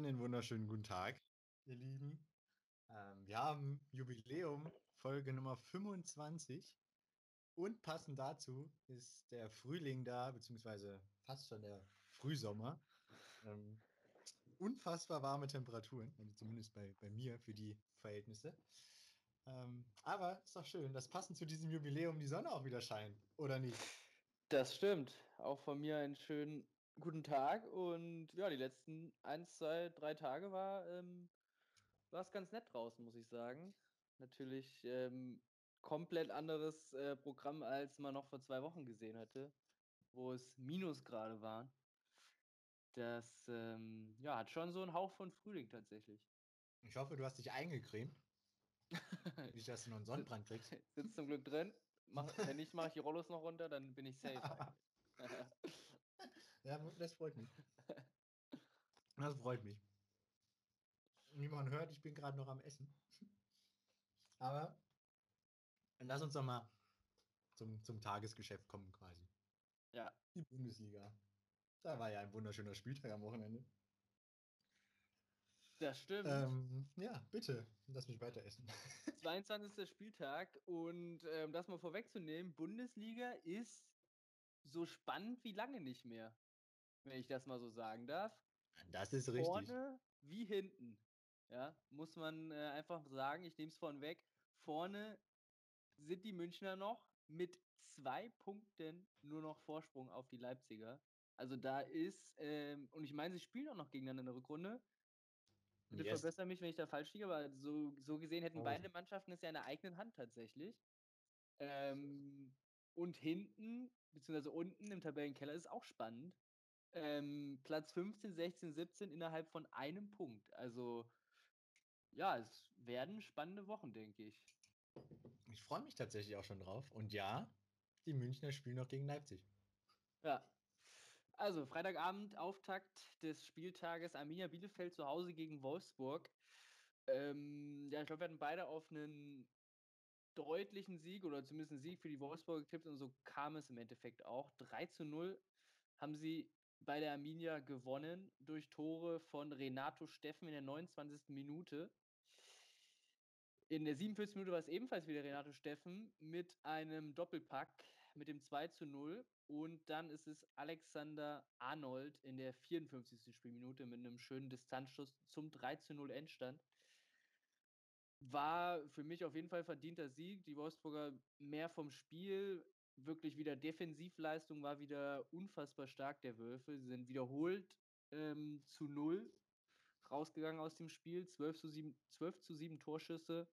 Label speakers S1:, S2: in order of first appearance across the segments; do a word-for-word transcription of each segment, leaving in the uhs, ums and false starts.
S1: Einen wunderschönen guten Tag, ihr Lieben. Ähm, wir haben Jubiläum, Folge Nummer fünfundzwanzig. Und passend dazu ist der Frühling da, beziehungsweise fast schon der Frühsommer. Ähm, Unfassbar warme Temperaturen, also zumindest bei, bei mir für die Verhältnisse. Ähm, aber ist doch schön, dass passend zu diesem Jubiläum die Sonne auch wieder scheint, oder nicht?
S2: Das stimmt. Auch von mir einen schönen guten Tag. Und ja, die letzten eins, zwei, drei Tage war ähm, war es ganz nett draußen, muss ich sagen. Natürlich ähm, komplett anderes äh, Programm, als man noch vor zwei Wochen gesehen hatte, wo es Minusgrade waren. Das ähm, ja, hat schon so einen Hauch von Frühling tatsächlich.
S1: Ich hoffe, du hast dich eingecremt, nicht, dass du noch einen
S2: Si-
S1: Sonnenbrand kriegst.
S2: Sitzt zum Glück drin. Mach, wenn nicht, mache ich die Rollos noch runter, dann bin ich safe eigentlich.
S1: Ja, das freut mich. Das freut mich. Wie man hört, ich bin gerade noch am Essen. Aber lass uns doch mal zum, zum Tagesgeschäft kommen quasi.
S2: Ja,
S1: Die Bundesliga. Da war ja ein wunderschöner Spieltag am Wochenende.
S2: das stimmt.
S1: Ähm, ja, bitte, lass mich weiter essen.
S2: zweiundzwanzigster Spieltag und ähm, das mal vorwegzunehmen, Bundesliga ist so spannend wie lange nicht mehr, wenn ich das mal so sagen darf.
S1: Das ist richtig.
S2: Vorne wie hinten. Ja, muss man äh, einfach sagen, ich nehme es vorne weg. Vorne sind die Münchner noch mit zwei Punkten nur noch Vorsprung auf die Leipziger. Also da ist, ähm, und ich meine, sie spielen auch noch gegeneinander in der Rückrunde. Bitte
S1: Yes.
S2: verbessere mich, wenn ich da falsch liege, aber so, so gesehen hätten
S1: Oh.
S2: beide Mannschaften es ja in der eigenen Hand tatsächlich. Ähm, und hinten, beziehungsweise unten im Tabellenkeller ist auch spannend. Ähm, Platz fünfzehn, sechzehn, siebzehn innerhalb von einem Punkt. Also ja, es werden spannende Wochen, denke ich.
S1: Ich freue mich tatsächlich auch schon drauf. Und ja, die Münchner spielen noch gegen Leipzig.
S2: Ja. Also Freitagabend, Auftakt des Spieltages Arminia Bielefeld zu Hause gegen Wolfsburg. Ähm, ja, ich glaube, wir hatten beide auf einen deutlichen Sieg oder zumindest einen Sieg für die Wolfsburger getippt und so kam es im Endeffekt auch. drei zu null haben sie bei der Arminia gewonnen durch Tore von Renato Steffen in der neunundzwanzigsten Minute. In der siebenundvierzigsten Minute war es ebenfalls wieder Renato Steffen mit einem Doppelpack mit dem zwei zu null. Und dann ist es Alexander Arnold in der vierundfünfzigsten Spielminute mit einem schönen Distanzschuss zum drei zu null Endstand. War für mich auf jeden Fall verdienter Sieg. Die Wolfsburger mehr vom Spiel, wirklich wieder Defensivleistung war wieder unfassbar stark der Wölfe. Sie sind wiederholt ähm, zu null rausgegangen aus dem Spiel. zwölf zu sieben, zwölf zu sieben Torschüsse.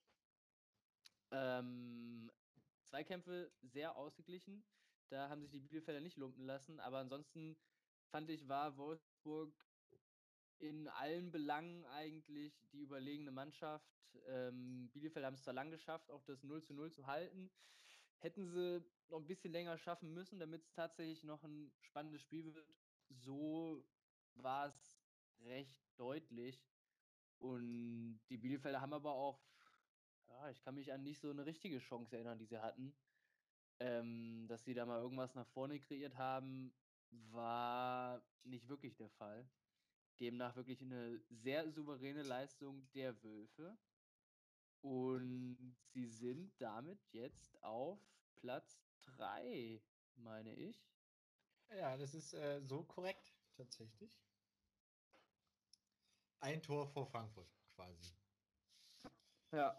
S2: Ähm, Zweikämpfe sehr ausgeglichen. Da haben sich die Bielefelder nicht lumpen lassen. Aber ansonsten fand ich, war Wolfsburg in allen Belangen eigentlich die überlegene Mannschaft. Ähm, Bielefeld haben es zwar lang geschafft, auch das null zu null zu halten. Hätten sie noch ein bisschen länger schaffen müssen, damit es tatsächlich noch ein spannendes Spiel wird. So war es recht deutlich. Und die Bielefelder haben aber auch, ja, ich kann mich an nicht so eine richtige Chance erinnern, die sie hatten. Ähm, dass sie da mal irgendwas nach vorne kreiert haben, war nicht wirklich der Fall. Demnach wirklich eine sehr souveräne Leistung der Wölfe. Und sie sind damit jetzt auf Platz drei, meine ich.
S1: Ja, das ist äh, so korrekt, tatsächlich. Ein Tor vor Frankfurt quasi.
S2: Ja,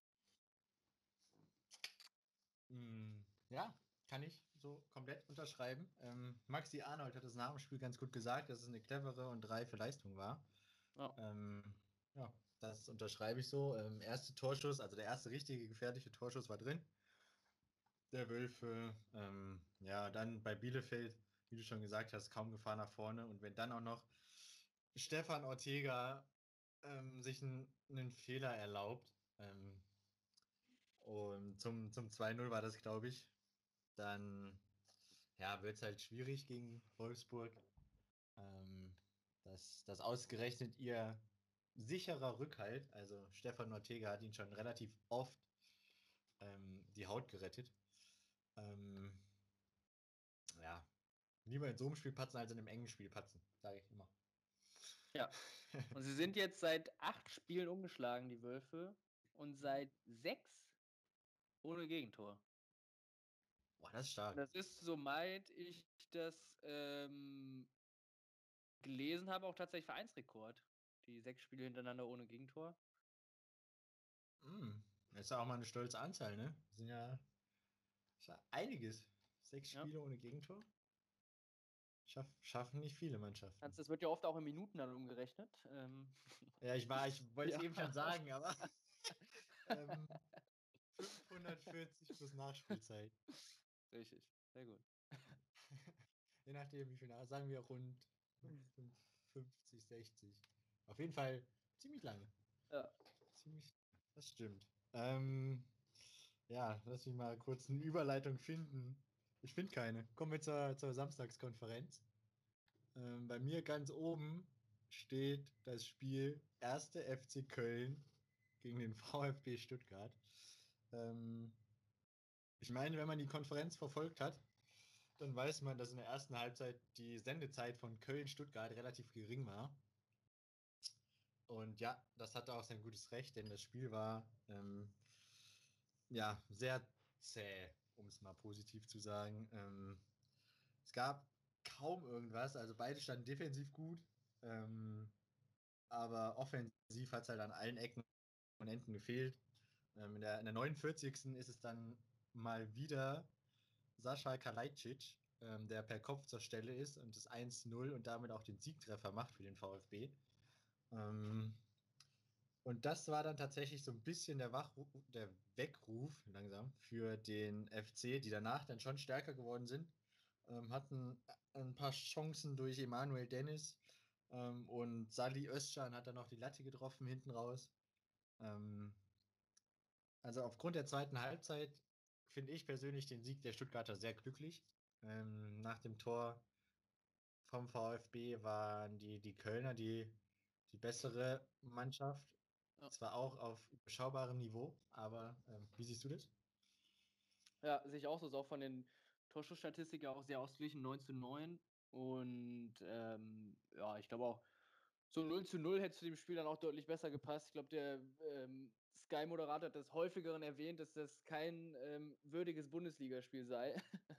S1: Mm, ja, kann ich so komplett unterschreiben. Ähm, Maxi Arnold hat es nach dem Spiel ganz gut gesagt, dass es eine clevere und reife Leistung war.
S2: ja.
S1: Ähm, ja, das unterschreibe ich so. Ähm, erste Torschuss, also der erste richtige gefährliche Torschuss war drin. Der Wölfe. Ähm, ja, dann bei Bielefeld, wie du schon gesagt hast, kaum Gefahr nach vorne. Und wenn dann auch noch Stefan Ortega ähm, sich einen, einen Fehler erlaubt, ähm, und zum, zum zwei null war das, glaube ich, dann ja, wird es halt schwierig gegen Wolfsburg. Ähm, dass, dass ausgerechnet ihr sicherer Rückhalt, also Stefan Ortega hat ihn schon relativ oft ähm, die Haut gerettet. Ähm, ja, lieber in so einem Spiel patzen als in einem engen Spiel patzen, sage ich immer.
S2: Ja. Und sie sind jetzt seit acht Spielen ungeschlagen, die Wölfe, und seit sechs ohne Gegentor.
S1: Boah, das ist stark.
S2: Das ist, soweit ich das ähm, gelesen habe, auch tatsächlich Vereinsrekord. Die sechs Spiele hintereinander ohne Gegentor.
S1: Mm, das ist ja auch mal eine stolze Anzahl, ne? Das sind ja, ist ja einiges. Sechs
S2: Ja.
S1: Spiele ohne Gegentor. Schaff, schaffen nicht viele Mannschaften.
S2: Das wird ja oft auch in Minuten dann umgerechnet. Ähm,
S1: Ja, ich war, ich wollte es
S2: Ja.
S1: eben schon sagen, aber ähm, fünfhundertvierzig plus Nachspielzeit.
S2: Richtig, sehr gut.
S1: Je nachdem, wie viel nach, sagen wir rund fünfzig, sechzig. Auf jeden Fall ziemlich lange.
S2: Ja.
S1: Ziemlich, das stimmt. Ähm, ja, lass mich mal kurz eine Überleitung finden. Ich finde keine. Kommen wir zur, zur Samstagskonferenz. Ähm, bei mir ganz oben steht das Spiel erste F C Köln gegen den VfB Stuttgart. Ähm, ich meine, wenn man die Konferenz verfolgt hat, dann weiß man, dass in der ersten Halbzeit die Sendezeit von Köln-Stuttgart relativ gering war. Und ja, das hatte auch sein gutes Recht, denn das Spiel war ähm, ja sehr zäh, um es mal positiv zu sagen. Ähm, es gab kaum irgendwas, also beide standen defensiv gut, ähm, aber offensiv hat es halt an allen Ecken und Enden gefehlt. Ähm, in, der, in der neunundvierzigsten ist es dann mal wieder Sascha Kalajdzic, ähm, der per Kopf zur Stelle ist und das eins zu null und damit auch den Siegtreffer macht für den VfB. Ähm, und das war dann tatsächlich so ein bisschen der, Wachruf, der Weckruf langsam für den F C, die danach dann schon stärker geworden sind. Ähm, hatten ein paar Chancen durch Emanuel Dennis ähm, und Salih Özcan hat dann noch die Latte getroffen hinten raus. Ähm, also aufgrund der zweiten Halbzeit finde ich persönlich den Sieg der Stuttgarter sehr glücklich. Ähm, nach dem Tor vom VfB waren die, die Kölner die, die bessere Mannschaft.
S2: Ja.
S1: Zwar auch auf überschaubarem Niveau, aber ähm, wie siehst du das?
S2: Ja, sehe ich auch so. Ist auch von den Torschussstatistiken auch sehr ausgeglichen, neun zu neun. Und ähm, ja, ich glaube auch, so null zu null hätte zu dem Spiel dann auch deutlich besser gepasst. Ich glaube, der ähm, Sky-Moderator hat des Häufigeren erwähnt, dass das kein ähm, würdiges Bundesligaspiel sei.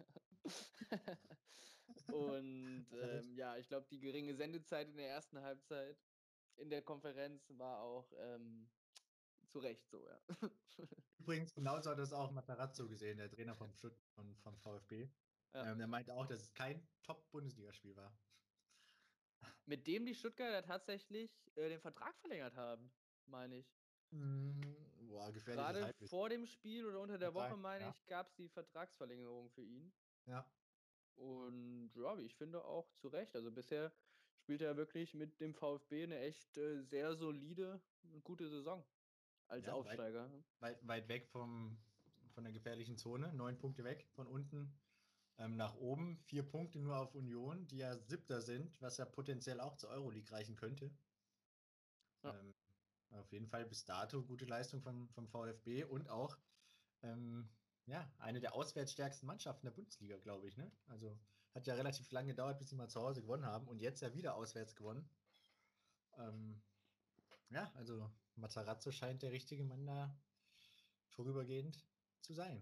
S2: Und
S1: Hat er recht?
S2: ähm, ja, ich glaube, die geringe Sendezeit in der ersten Halbzeit in der Konferenz war auch ähm, zu Recht so, ja.
S1: Übrigens, genauso hat das auch Matarazzo gesehen, der Trainer vom, Stutt von, vom VfB.
S2: Ja.
S1: Ähm, der meinte auch, dass es kein Top-Bundesligaspiel war.
S2: Mit dem die Stuttgarter tatsächlich äh, den Vertrag verlängert haben, meine ich.
S1: Mm, boah, gefährliches
S2: Gerade
S1: Halbwissen.
S2: vor dem Spiel oder unter
S1: Kann
S2: der Woche,
S1: sein,
S2: meine
S1: ja.
S2: ich, gab es die Vertragsverlängerung für ihn.
S1: Ja.
S2: Und ja, wie ich finde auch zu Recht. Also bisher spielt er wirklich mit dem VfB eine echt äh, sehr solide und gute Saison als
S1: Ja, weit,
S2: Aufsteiger.
S1: weit, weit weg vom, von der gefährlichen Zone. Neun Punkte weg von unten ähm, nach oben. Vier Punkte nur auf Union, die ja Siebter sind, was ja potenziell auch zur Euroleague reichen könnte.
S2: Ja.
S1: Ähm, auf jeden Fall bis dato gute Leistung vom, vom VfB und auch ähm, ja, eine der auswärtsstärksten Mannschaften der Bundesliga, glaube ich. Ne? Also hat ja relativ lange gedauert, bis sie mal zu Hause gewonnen haben und jetzt ja wieder auswärts gewonnen. Ähm, ja, also Matarazzo scheint der richtige Mann da vorübergehend zu sein.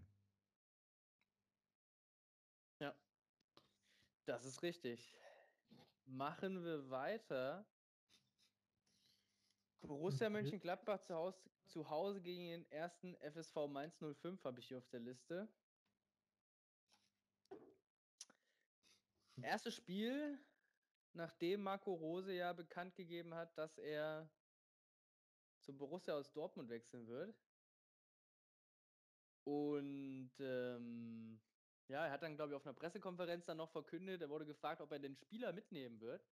S2: Ja, das ist richtig. Machen wir weiter. Borussia
S1: Mhm.
S2: Mönchengladbach zu Hause, zu Hause gegen den ersten F S V Mainz null fünf habe ich hier auf der Liste. Erstes Spiel, nachdem Marco Rose ja bekannt gegeben hat, dass er zum Borussia aus Dortmund wechseln wird. Und ähm, ja, er hat dann, glaube ich, auf einer Pressekonferenz dann noch verkündet, er wurde gefragt, ob er den Spieler mitnehmen wird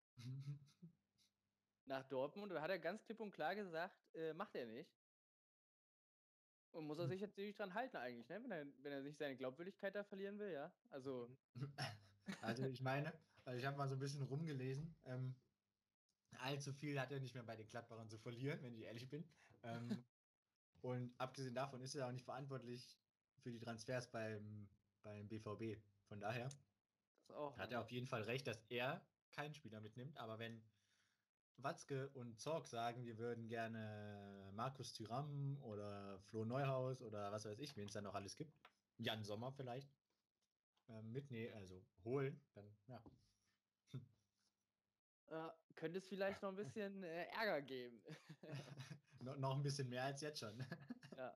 S2: nach Dortmund. Und da hat er ganz klipp und klar gesagt, äh, macht er nicht. Und muss er sich jetzt natürlich dran halten eigentlich, ne? Wenn er, wenn er nicht seine Glaubwürdigkeit da verlieren will, ja. Also.
S1: Also ich meine, also ich habe mal so ein bisschen rumgelesen. Ähm, allzu viel hat er nicht mehr bei den Gladbachern zu verlieren, wenn ich ehrlich bin. Ähm, und abgesehen davon ist er auch nicht verantwortlich für die Transfers beim, beim B V B. Von daher
S2: Das auch,
S1: hat
S2: ja.
S1: er auf jeden Fall recht, dass er keinen Spieler mitnimmt. Aber wenn Watzke und Zorc sagen, wir würden gerne Markus Thuram oder Flo Neuhaus oder was weiß ich, wen es da noch alles gibt, Jan Sommer vielleicht, ähm, mitnehmen, also holen, dann ja.
S2: Äh, könnte es vielleicht noch ein bisschen äh, Ärger geben.
S1: no, noch ein bisschen mehr als jetzt schon.
S2: Ja.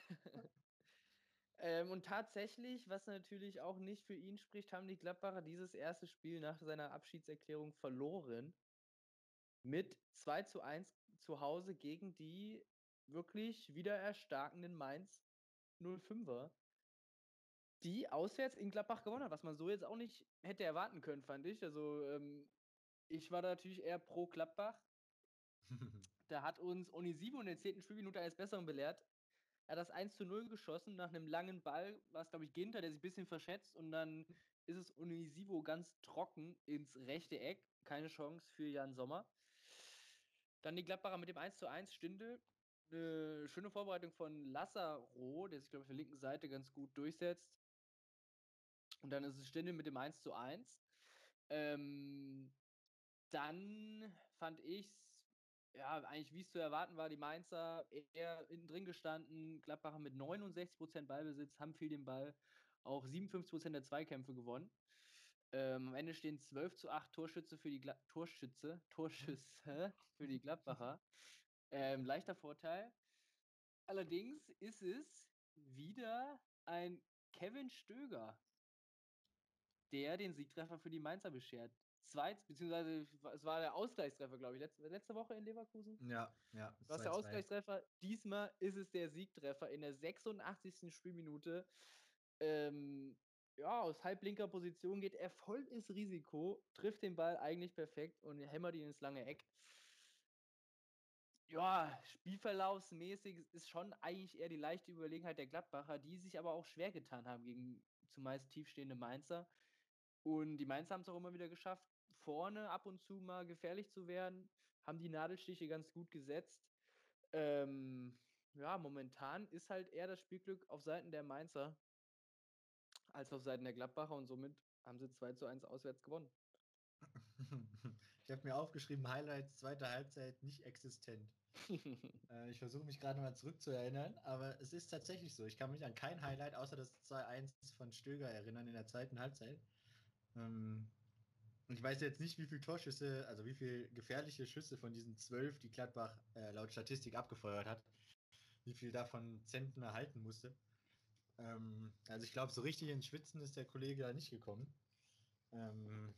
S2: ähm, und tatsächlich, was natürlich auch nicht für ihn spricht, haben die Gladbacher dieses erste Spiel nach seiner Abschiedserklärung verloren. Mit zwei zu eins zu Hause gegen die wirklich wieder erstarkenden Mainz null fünfer, die auswärts in Gladbach gewonnen hat, was man so jetzt auch nicht hätte erwarten können, fand ich. Also ähm, ich war da natürlich eher pro Gladbach. Da hat uns Onisivo in der zehnten Spielminute eines Besseren belehrt. Er hat das eins zu null geschossen, nach einem langen Ball war es, glaube ich, Ginter, der sich ein bisschen verschätzt und dann ist es Onisivo ganz trocken ins rechte Eck. Keine Chance für Jan Sommer. Dann die Gladbacher mit dem eins zu eins Stindl. Eine schöne Vorbereitung von Lazaro, der sich, glaube ich, auf der linken Seite ganz gut durchsetzt. Und dann ist es Stindl mit dem eins zu eins. Ähm, dann fand ich es, ja, eigentlich wie es zu erwarten war, die Mainzer eher hinten drin gestanden. Gladbacher mit neunundsechzig Prozent Ballbesitz, haben viel den Ball, auch siebenundfünfzig Prozent der Zweikämpfe gewonnen. Ähm, am Ende stehen zwölf zu acht Torschütze für die Gla Torschütze, Torschüsse für die Gladbacher. Ähm, leichter Vorteil. Allerdings ist es wieder ein Kevin Stöger, der den Siegtreffer für die Mainzer beschert. Zweit, beziehungsweise es war der Ausgleichstreffer, glaube ich, letzte, letzte Woche in Leverkusen.
S1: Ja, ja,
S2: Was
S1: zwei
S2: der
S1: zwei.
S2: Ausgleichstreffer? Diesmal ist es der Siegtreffer in der sechsundachtzigsten Spielminute. Ähm, ja, aus halblinker Position geht er voll ins Risiko, trifft den Ball eigentlich perfekt und hämmert ihn ins lange Eck. Ja, spielverlaufsmäßig ist schon eigentlich eher die leichte Überlegenheit der Gladbacher, die sich aber auch schwer getan haben gegen zumeist tiefstehende Mainzer. Und die Mainzer haben es auch immer wieder geschafft, vorne ab und zu mal gefährlich zu werden, haben die Nadelstiche ganz gut gesetzt. Ähm, ja, momentan ist halt eher das Spielglück auf Seiten der Mainzer als auf Seiten der Gladbacher und somit haben sie zwei zu eins auswärts gewonnen.
S1: Ich habe mir aufgeschrieben, Highlights, zweite Halbzeit nicht existent. äh, ich versuche mich gerade mal zurückzuerinnern, aber es ist tatsächlich so. Ich kann mich an kein Highlight außer das zwei eins von Stöger erinnern in der zweiten Halbzeit. Ähm, und ich weiß jetzt nicht, wie viele Torschüsse, also wie viele gefährliche Schüsse von diesen zwölf, die Gladbach äh, laut Statistik abgefeuert hat, wie viel davon Zentner halten musste. Ähm, also ich glaube, so richtig ins Schwitzen ist der Kollege da nicht gekommen. Ähm,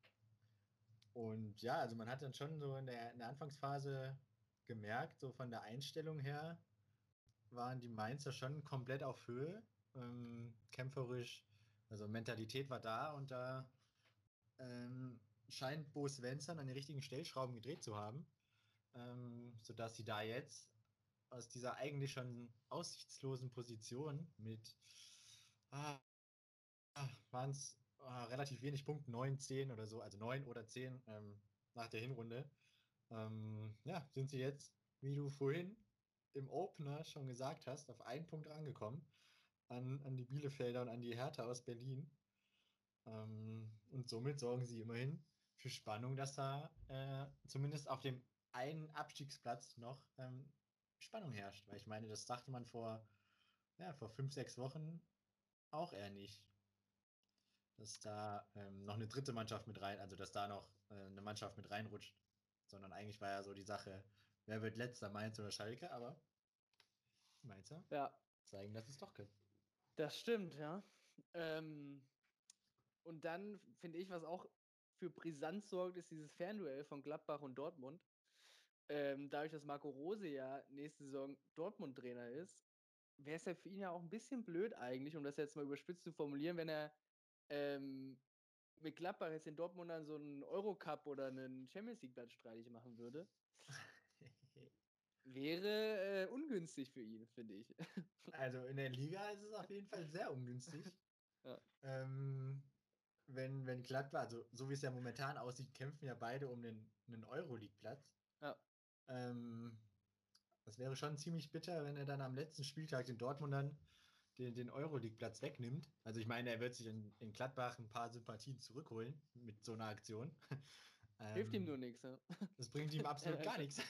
S1: und ja, also man hat dann schon so in der, in der Anfangsphase gemerkt, so von der Einstellung her waren die Mainzer schon komplett auf Höhe, ähm, kämpferisch, also Mentalität war da und da ähm, scheint Bo Svensson an den richtigen Stellschrauben gedreht zu haben, ähm, sodass sie da jetzt aus dieser eigentlich schon aussichtslosen Position mit ah, waren es ah, relativ wenig Punkte, neun, zehn oder so, also neun oder zehn ähm, nach der Hinrunde. Ähm, ja, sind sie jetzt, wie du vorhin im Opener schon gesagt hast, auf einen Punkt rangekommen, an, an die Bielefelder und an die Hertha aus Berlin. Ähm, und somit sorgen sie immerhin für Spannung, dass da äh, zumindest auf dem einen Abstiegsplatz noch ähm, Spannung herrscht. Weil ich meine, das dachte man vor, ja, vor fünf, sechs Wochen auch eher nicht, dass da ähm, noch eine dritte Mannschaft mit rein, also dass da noch äh, eine Mannschaft mit reinrutscht. Sondern eigentlich war ja so die Sache, wer wird letzter, Mainz oder Schalke, aber die Mainzer
S2: Ja,
S1: zeigen, dass es doch können.
S2: das stimmt, ja. Ähm, und dann finde ich, was auch für Brisanz sorgt, ist dieses Fernduell von Gladbach und Dortmund. Ähm, dadurch, dass Marco Rose ja nächste Saison Dortmund-Trainer ist, wäre es ja für ihn ja auch ein bisschen blöd eigentlich, um das jetzt mal überspitzt zu formulieren, wenn er ähm, mit Gladbach jetzt den Dortmundern so einen Eurocup oder einen Champions League-Platz streitig machen würde. Wäre äh, ungünstig für ihn, finde ich.
S1: Also in der Liga ist es auf jeden Fall sehr ungünstig.
S2: Ja.
S1: Ähm, wenn, wenn Gladbach, also so wie es ja momentan aussieht, kämpfen ja beide um den, einen Euroleague-Platz.
S2: Ja.
S1: Ähm, das wäre schon ziemlich bitter, wenn er dann am letzten Spieltag den Dortmundern den, den Euroleague-Platz wegnimmt. Also ich meine, er wird sich in, in Gladbach ein paar Sympathien zurückholen mit so einer Aktion.
S2: Hilft ihm
S1: Ähm,
S2: nur nichts, ne?
S1: das bringt ihm absolut gar nichts.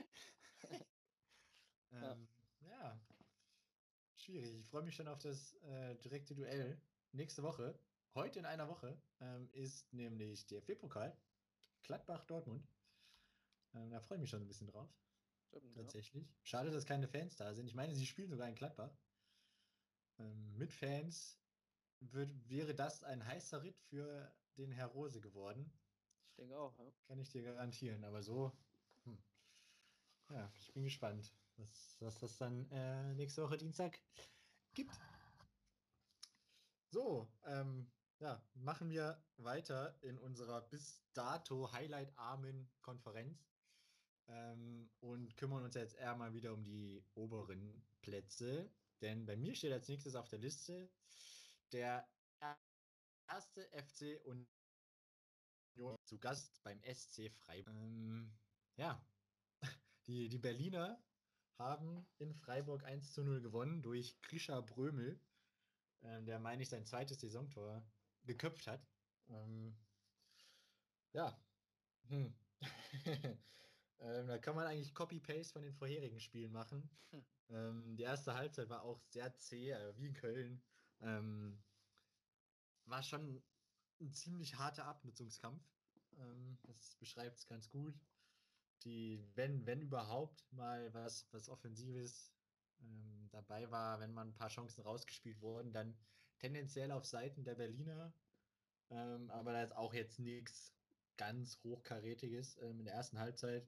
S2: Ja.
S1: ähm, ja, schwierig. Ich freue mich schon auf das äh, direkte Duell. Nächste Woche, heute in einer Woche, ähm, ist nämlich der D F B-Pokal. Gladbach-Dortmund. Ähm, da freue ich mich schon ein bisschen drauf.
S2: Stimmt, ja.
S1: Tatsächlich. Schade, dass keine Fans da sind. Ich meine, sie spielen sogar in Gladbach. Ähm, mit Fans würd, wäre das ein heißer Ritt für den Herr Rose geworden.
S2: Ich denke auch, ja.
S1: Kann ich dir garantieren. Aber so, hm. Ja, ich bin gespannt, was, was das dann äh, nächste Woche Dienstag gibt. So, ähm, ja, machen wir weiter in unserer bis dato highlightarmen Konferenz ähm, und kümmern uns jetzt eher mal wieder um die oberen Plätze. Denn bei mir steht als nächstes auf der Liste der erste F C Union zu Gast beim S C Freiburg. Ähm, ja, die, die Berliner haben in Freiburg eins zu null gewonnen durch Grisha Brömel, ähm, der, meine ich, sein zweites Saisontor geköpft hat. Ähm, ja, hm. ähm, da kann man eigentlich Copy-Paste von den vorherigen Spielen machen.
S2: Hm.
S1: Ähm, die erste Halbzeit war auch sehr zäh, äh, wie in Köln. Ähm, war schon ein ziemlich harter Abnutzungskampf. Ähm, das beschreibt es ganz gut. Die, wenn, wenn überhaupt mal was, was Offensives ähm, dabei war, wenn man ein paar Chancen rausgespielt wurden, dann tendenziell auf Seiten der Berliner. Ähm, aber da ist auch jetzt nichts ganz Hochkarätiges ähm, in der ersten Halbzeit.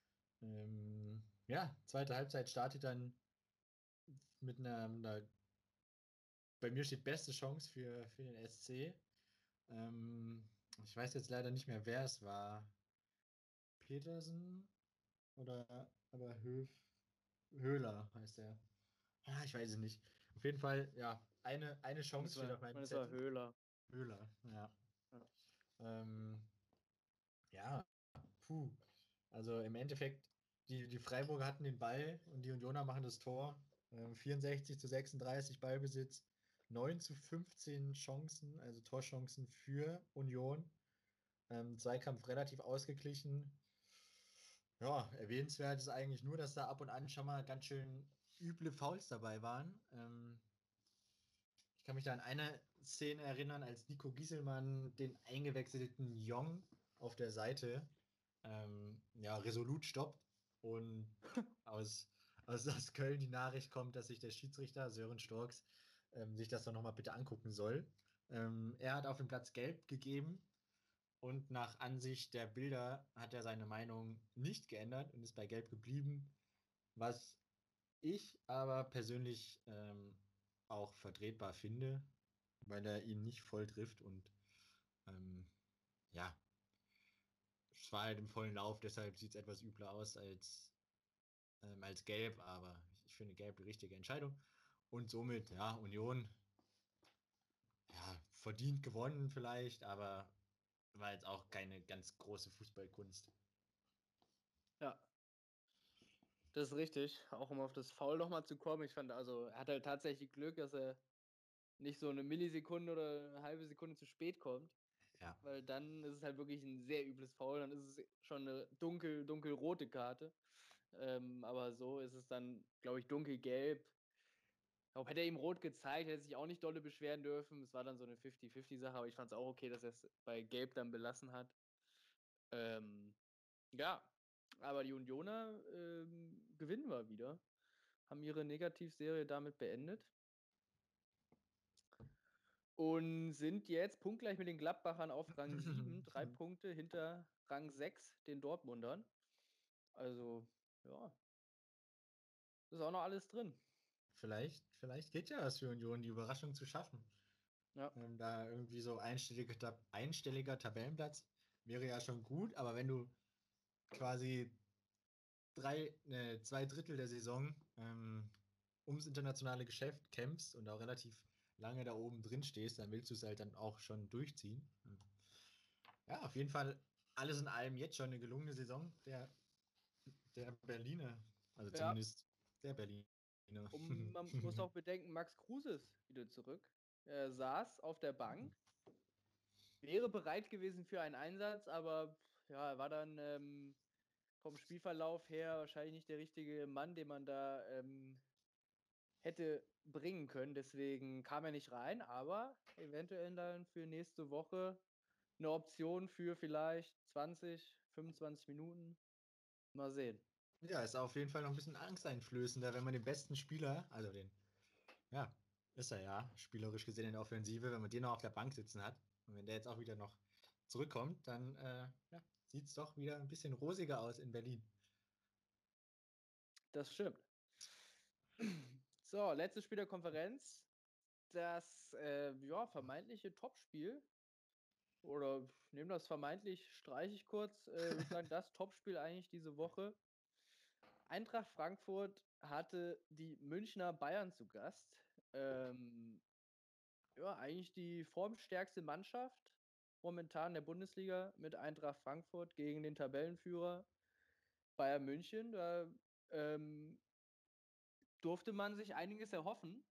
S1: Ähm, ja, zweite Halbzeit startet dann mit einer, einer bei mir steht beste Chance für, für den S C. Ähm, ich weiß jetzt leider nicht mehr, wer es war. Petersen oder aber Höf, Höhler heißt er. Ah, ich weiß es nicht. Auf jeden Fall, ja, eine, eine
S2: Und es
S1: Chance steht
S2: war,
S1: auf meinem
S2: und es war
S1: Zettel.
S2: Höhler.
S1: Höhler, ja.
S2: Ja.
S1: Ähm, ja, puh. Also im Endeffekt, die, die Freiburger hatten den Ball und die Unioner machen das Tor. Ähm, vierundsechzig zu sechsunddreißig Ballbesitz, neun zu fünfzehn Chancen, also Torchancen für Union. Ähm, Zweikampf relativ ausgeglichen. Ja, erwähnenswert ist eigentlich nur, dass da ab und an schon mal ganz schön üble Fouls dabei waren. Ähm, ich kann mich da an eine Szene erinnern, als Nico Gieselmann den eingewechselten Jong auf der Seite ähm, ja, resolut stoppt und aus, aus, aus Köln die Nachricht kommt, dass sich der Schiedsrichter Sören Storks ähm, sich das doch nochmal bitte angucken soll. Ähm, er hat auf dem Platz gelb gegeben und nach Ansicht der Bilder hat er seine Meinung nicht geändert und ist bei gelb geblieben, was ich aber persönlich ähm, auch vertretbar finde, weil er ihn nicht voll trifft und ähm, ja, es war halt im vollen Lauf, deshalb sieht es etwas übler aus als, ähm, als gelb, aber ich finde gelb die richtige Entscheidung. Und somit, ja, Union, ja, verdient gewonnen vielleicht, aber war jetzt auch keine ganz große Fußballkunst.
S2: Ja, das ist richtig. Auch um auf das Foul nochmal zu kommen. Ich fand, also, er hat halt tatsächlich Glück, dass er nicht so eine Millisekunde oder eine halbe Sekunde zu spät kommt.
S1: Ja.
S2: Weil dann ist es halt wirklich ein sehr übles Foul. Dann ist es schon eine dunkel, dunkelrote Karte. Ähm, aber so ist es dann, glaube ich, dunkelgelb. Ich glaube, hätte er ihm rot gezeigt, hätte er sich auch nicht dolle beschweren dürfen. Es war dann so eine fünfzig fünfzig Sache, aber ich fand es auch okay, dass er es bei gelb dann belassen hat. Ähm, ja, aber die Unioner ähm, gewinnen wir wieder. Haben ihre Negativserie damit beendet. Und sind jetzt punktgleich mit den Gladbachern auf Rang sieben, drei Punkte hinter Rang sechs, den Dortmundern. Also, ja, ist auch noch alles drin.
S1: Vielleicht, vielleicht geht ja was für Union, die Überraschung zu schaffen.
S2: Ja.
S1: Ähm, da irgendwie so einstelliger, Tab einstelliger Tabellenplatz wäre ja schon gut, aber wenn du quasi drei, ne, zwei Drittel der Saison ähm, ums internationale Geschäft kämpfst und auch relativ lange da oben drin stehst, dann willst du es halt dann auch schon durchziehen. Ja, auf jeden Fall alles in allem jetzt schon eine gelungene Saison der, der Berliner. Also
S2: Ja,
S1: zumindest der Berliner.
S2: und man muss auch bedenken, Max Kruse ist wieder zurück. Er saß auf der Bank, wäre bereit gewesen für einen Einsatz, aber ja, er war dann ähm, vom Spielverlauf her wahrscheinlich nicht der richtige Mann, den man da ähm, hätte bringen können. Deswegen kam er nicht rein, aber eventuell dann für nächste Woche eine Option für vielleicht zwanzig, fünfundzwanzig Minuten. Mal sehen.
S1: Ja, ist auf jeden Fall noch ein bisschen angsteinflößender, wenn man den besten Spieler, also den, ja, ist er ja, spielerisch gesehen in der Offensive, wenn man den noch auf der Bank sitzen hat. Und wenn der jetzt auch wieder noch zurückkommt, dann äh, ja, sieht es doch wieder ein bisschen rosiger aus in Berlin.
S2: Das stimmt. So, letztes Spiel der Konferenz. Das äh, ja, vermeintliche Topspiel. Oder ich nehme das vermeintlich, streiche ich kurz. Äh, würde sagen, das Topspiel eigentlich diese Woche. Eintracht Frankfurt hatte die Münchner Bayern zu Gast. Ähm, ja, eigentlich die formstärkste Mannschaft momentan in der Bundesliga mit Eintracht Frankfurt gegen den Tabellenführer Bayern München. Da ähm, durfte man sich einiges erhoffen.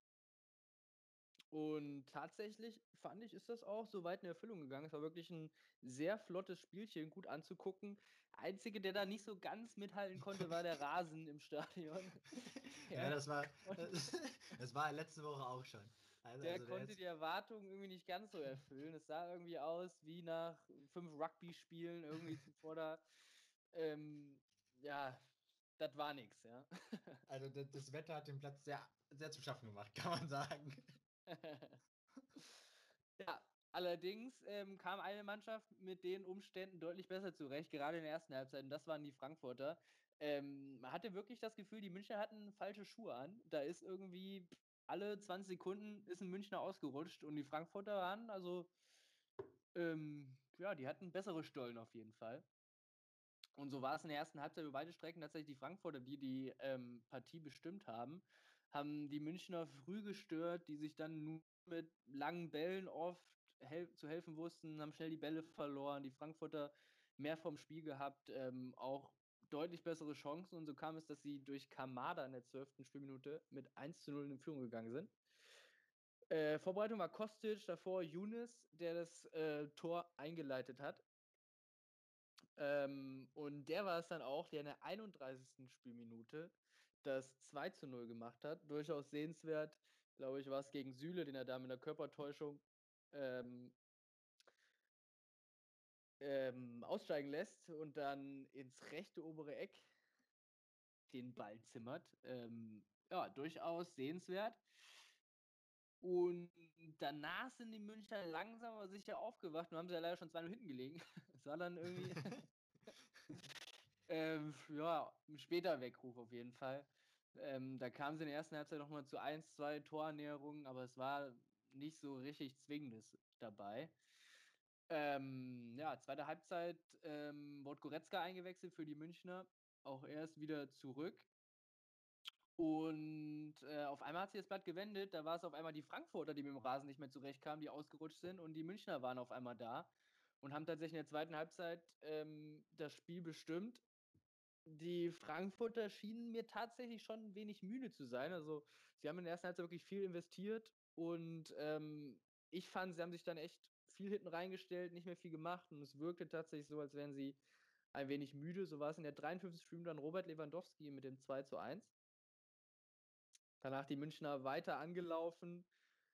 S2: Und tatsächlich fand ich, ist das auch so weit in Erfüllung gegangen. Es war wirklich ein sehr flottes Spielchen, gut anzugucken. Einzige, der da nicht so ganz mithalten konnte, war der Rasen im Stadion.
S1: Ja,
S2: Der,
S1: das war,
S2: konnte,
S1: das war letzte Woche auch schon. Also,
S2: der
S1: also der
S2: konnte
S1: ist,
S2: die Erwartungen irgendwie nicht ganz so erfüllen. Es sah irgendwie aus wie nach fünf Rugby-Spielen irgendwie zuvor da. Ähm, ja, das war nix, ja.
S1: also das, das Wetter hat den Platz sehr, sehr zu schaffen gemacht, kann man sagen.
S2: Ja, allerdings ähm, kam eine Mannschaft mit den Umständen deutlich besser zurecht, gerade in der ersten Halbzeit, und das waren die Frankfurter. Ähm, man hatte wirklich das Gefühl, die Münchner hatten falsche Schuhe an. Da ist irgendwie pff, alle zwanzig Sekunden ist ein Münchner ausgerutscht und die Frankfurter waren, also, ähm, ja, die hatten bessere Stollen auf jeden Fall. Und so war es in der ersten Halbzeit über beide Strecken tatsächlich die Frankfurter, die die ähm, Partie bestimmt haben, haben die Münchner früh gestört, die sich dann nur mit langen Bällen oft hel zu helfen wussten, haben schnell die Bälle verloren, die Frankfurter mehr vom Spiel gehabt, ähm, auch deutlich bessere Chancen, und so kam es, dass sie durch Kamada in der zwölften Spielminute mit eins zu null in Führung gegangen sind. Äh, Vorbereitung war Kostic, davor Younes, der das äh, Tor eingeleitet hat. Ähm, und der war es dann auch, der in der einunddreißigsten Spielminute das zwei zu null gemacht hat. Durchaus sehenswert, glaube ich, war es gegen Süle, den er da mit einer Körpertäuschung ähm, ähm, aussteigen lässt und dann ins rechte obere Eck den Ball zimmert. Ähm, ja, durchaus sehenswert. Und danach sind die Münchner langsam aber sicher aufgewacht und haben sie ja leider schon zwei null hinten gelegen. Es war dann irgendwie Ähm, ja, 'n später Weckruf auf jeden Fall. Ähm, da kam sie in der ersten Halbzeit noch mal zu eins, zwei Torannäherungen, aber es war nicht so richtig Zwingendes dabei. Ähm, ja, zweite Halbzeit, ähm, wurde Goretzka eingewechselt für die Münchner. Auch er ist wieder zurück. Und äh, auf einmal hat sich das Blatt gewendet. Da war es auf einmal die Frankfurter, die mit dem Rasen nicht mehr zurechtkamen, die ausgerutscht sind. Und die Münchner waren auf einmal da und haben tatsächlich in der zweiten Halbzeit ähm, das Spiel bestimmt. Die Frankfurter schienen mir tatsächlich schon ein wenig müde zu sein. Also, sie haben in der ersten Halbzeit wirklich viel investiert und, ähm, ich fand, sie haben sich dann echt viel hinten reingestellt, nicht mehr viel gemacht, und es wirkte tatsächlich so, als wären sie ein wenig müde. So war es in der dreiundfünfzigsten Minute dann Robert Lewandowski mit dem zwei zu eins. Danach die Münchner weiter angelaufen,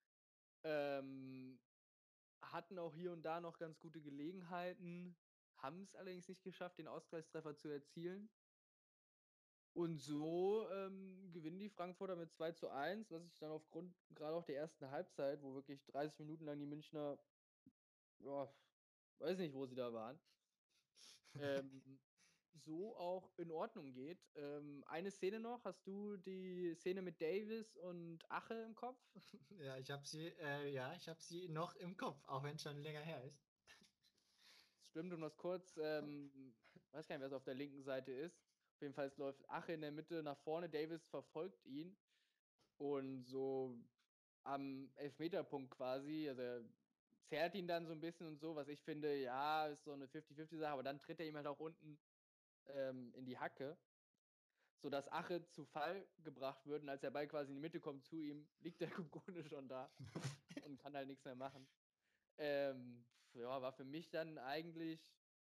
S2: ähm, hatten auch hier und da noch ganz gute Gelegenheiten, haben es allerdings nicht geschafft, den Ausgleichstreffer zu erzielen. Und so ähm, gewinnen die Frankfurter mit zwei zu eins, was ich dann aufgrund gerade auch der ersten Halbzeit, wo wirklich dreißig Minuten lang die Münchner, ja, weiß nicht, wo sie da waren, ähm, so auch in Ordnung geht. Ähm, eine Szene noch, hast du die Szene mit Davis und Ache im Kopf?
S1: Ja, ich habe sie, äh, ja, ich habe sie noch im Kopf, auch wenn es schon länger her ist.
S2: Stimmt, um das kurz, ähm, weiß gar nicht, wer es auf der linken Seite ist. Auf jeden Fall läuft Ache in der Mitte nach vorne, Davis verfolgt ihn und so am Elfmeterpunkt quasi, also er zerrt ihn dann so ein bisschen und so, was ich finde, ja, ist so eine fünfzig fünfzig Sache, aber dann tritt er ihm halt auch unten ähm, in die Hacke, sodass Ache zu Fall gebracht wird, und als der Ball quasi in die Mitte kommt zu ihm, liegt der im Grunde schon da und kann halt nichts mehr machen. Ähm, ja, war für mich dann eigentlich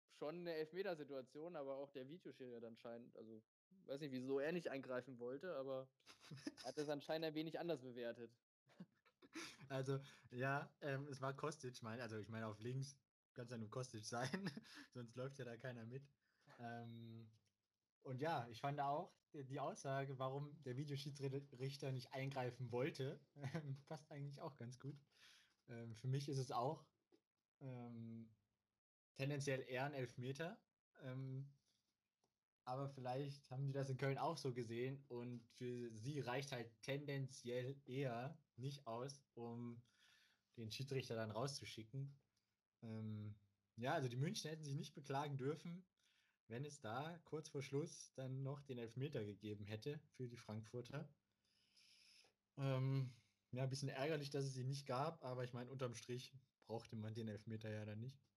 S2: schon eine Elfmetersituation, aber auch der Videoschiri anscheinend, also weiß nicht, wieso er nicht eingreifen wollte, aber er hat das anscheinend ein wenig anders bewertet.
S1: Also, ja, ähm, es war Kostic, mein, also ich meine, auf links kann es ja nur Kostic sein, sonst läuft ja da keiner mit. Ähm, und ja, ich fand auch die die Aussage, warum der Videoschiedsrichter nicht eingreifen wollte, passt eigentlich auch ganz gut. Ähm, für mich ist es auch ähm, tendenziell eher ein Elfmeter. Ähm, aber vielleicht haben die das in Köln auch so gesehen und für sie reicht halt tendenziell eher nicht aus, um den Schiedsrichter dann rauszuschicken. Ähm, ja, also die Münchner hätten sich nicht beklagen dürfen, wenn es da kurz vor Schluss dann noch den Elfmeter gegeben hätte für die Frankfurter. Ähm, ja, ein bisschen ärgerlich, dass es ihn nicht gab, aber ich meine, unterm Strich brauchte man den Elfmeter ja dann nicht.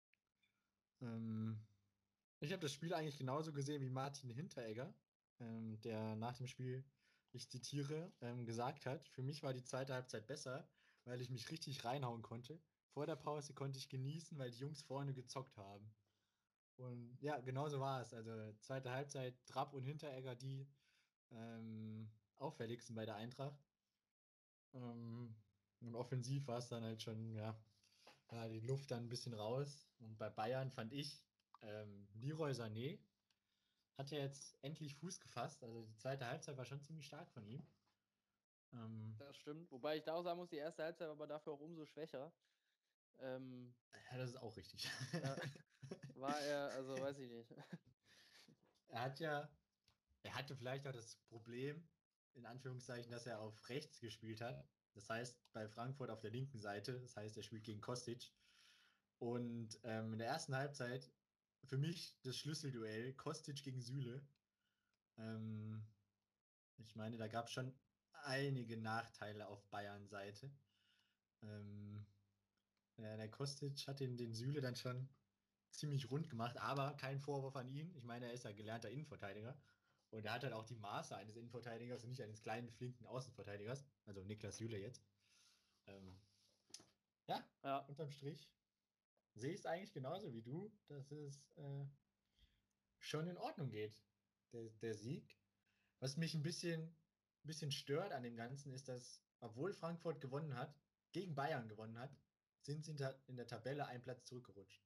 S1: Ähm, ich habe das Spiel eigentlich genauso gesehen wie Martin Hinteregger, ähm, der nach dem Spiel, ich zitiere, ähm, gesagt hat, für mich war die zweite Halbzeit besser, weil ich mich richtig reinhauen konnte. Vor der Pause konnte ich genießen, weil die Jungs vorne gezockt haben. Und ja, genau so war es. Also zweite Halbzeit, Trapp und Hinteregger, die ähm, auffälligsten bei der Eintracht. Ähm, und offensiv war es dann halt schon, ja, ja, die Luft dann ein bisschen raus. Und bei Bayern fand ich, ähm, Leroy Sané hat ja jetzt endlich Fuß gefasst. Also die zweite Halbzeit war schon ziemlich stark von ihm. Ähm,
S2: Das stimmt. Wobei ich da auch sagen muss, die erste Halbzeit war aber dafür auch umso schwächer. Ähm,
S1: ja, das ist auch richtig.
S2: ja, war er, also weiß ich nicht.
S1: Er hat ja, er hatte vielleicht auch das Problem, in Anführungszeichen, dass er auf rechts gespielt hat. Das heißt, bei Frankfurt auf der linken Seite, das heißt, er spielt gegen Kostic. Und ähm, in der ersten Halbzeit für mich das Schlüsselduell Kostic gegen Süle. Ähm, ich meine, da gab es schon einige Nachteile auf Bayern-Seite. Ähm, ja, der Kostic hat den, den Süle dann schon ziemlich rund gemacht, aber kein Vorwurf an ihn. Ich meine, er ist ja gelernter Innenverteidiger. Und er hat halt auch die Maße eines Innenverteidigers und nicht eines kleinen, flinken Außenverteidigers. Also Niklas Süle jetzt. Ähm, ja,
S2: Ja,
S1: unterm Strich sehe ich es eigentlich genauso wie du, dass es äh, schon in Ordnung geht, der, der Sieg. Was mich ein bisschen, bisschen stört an dem Ganzen ist, dass, obwohl Frankfurt gewonnen hat, gegen Bayern gewonnen hat, sind sie in der, in der Tabelle einen Platz zurückgerutscht.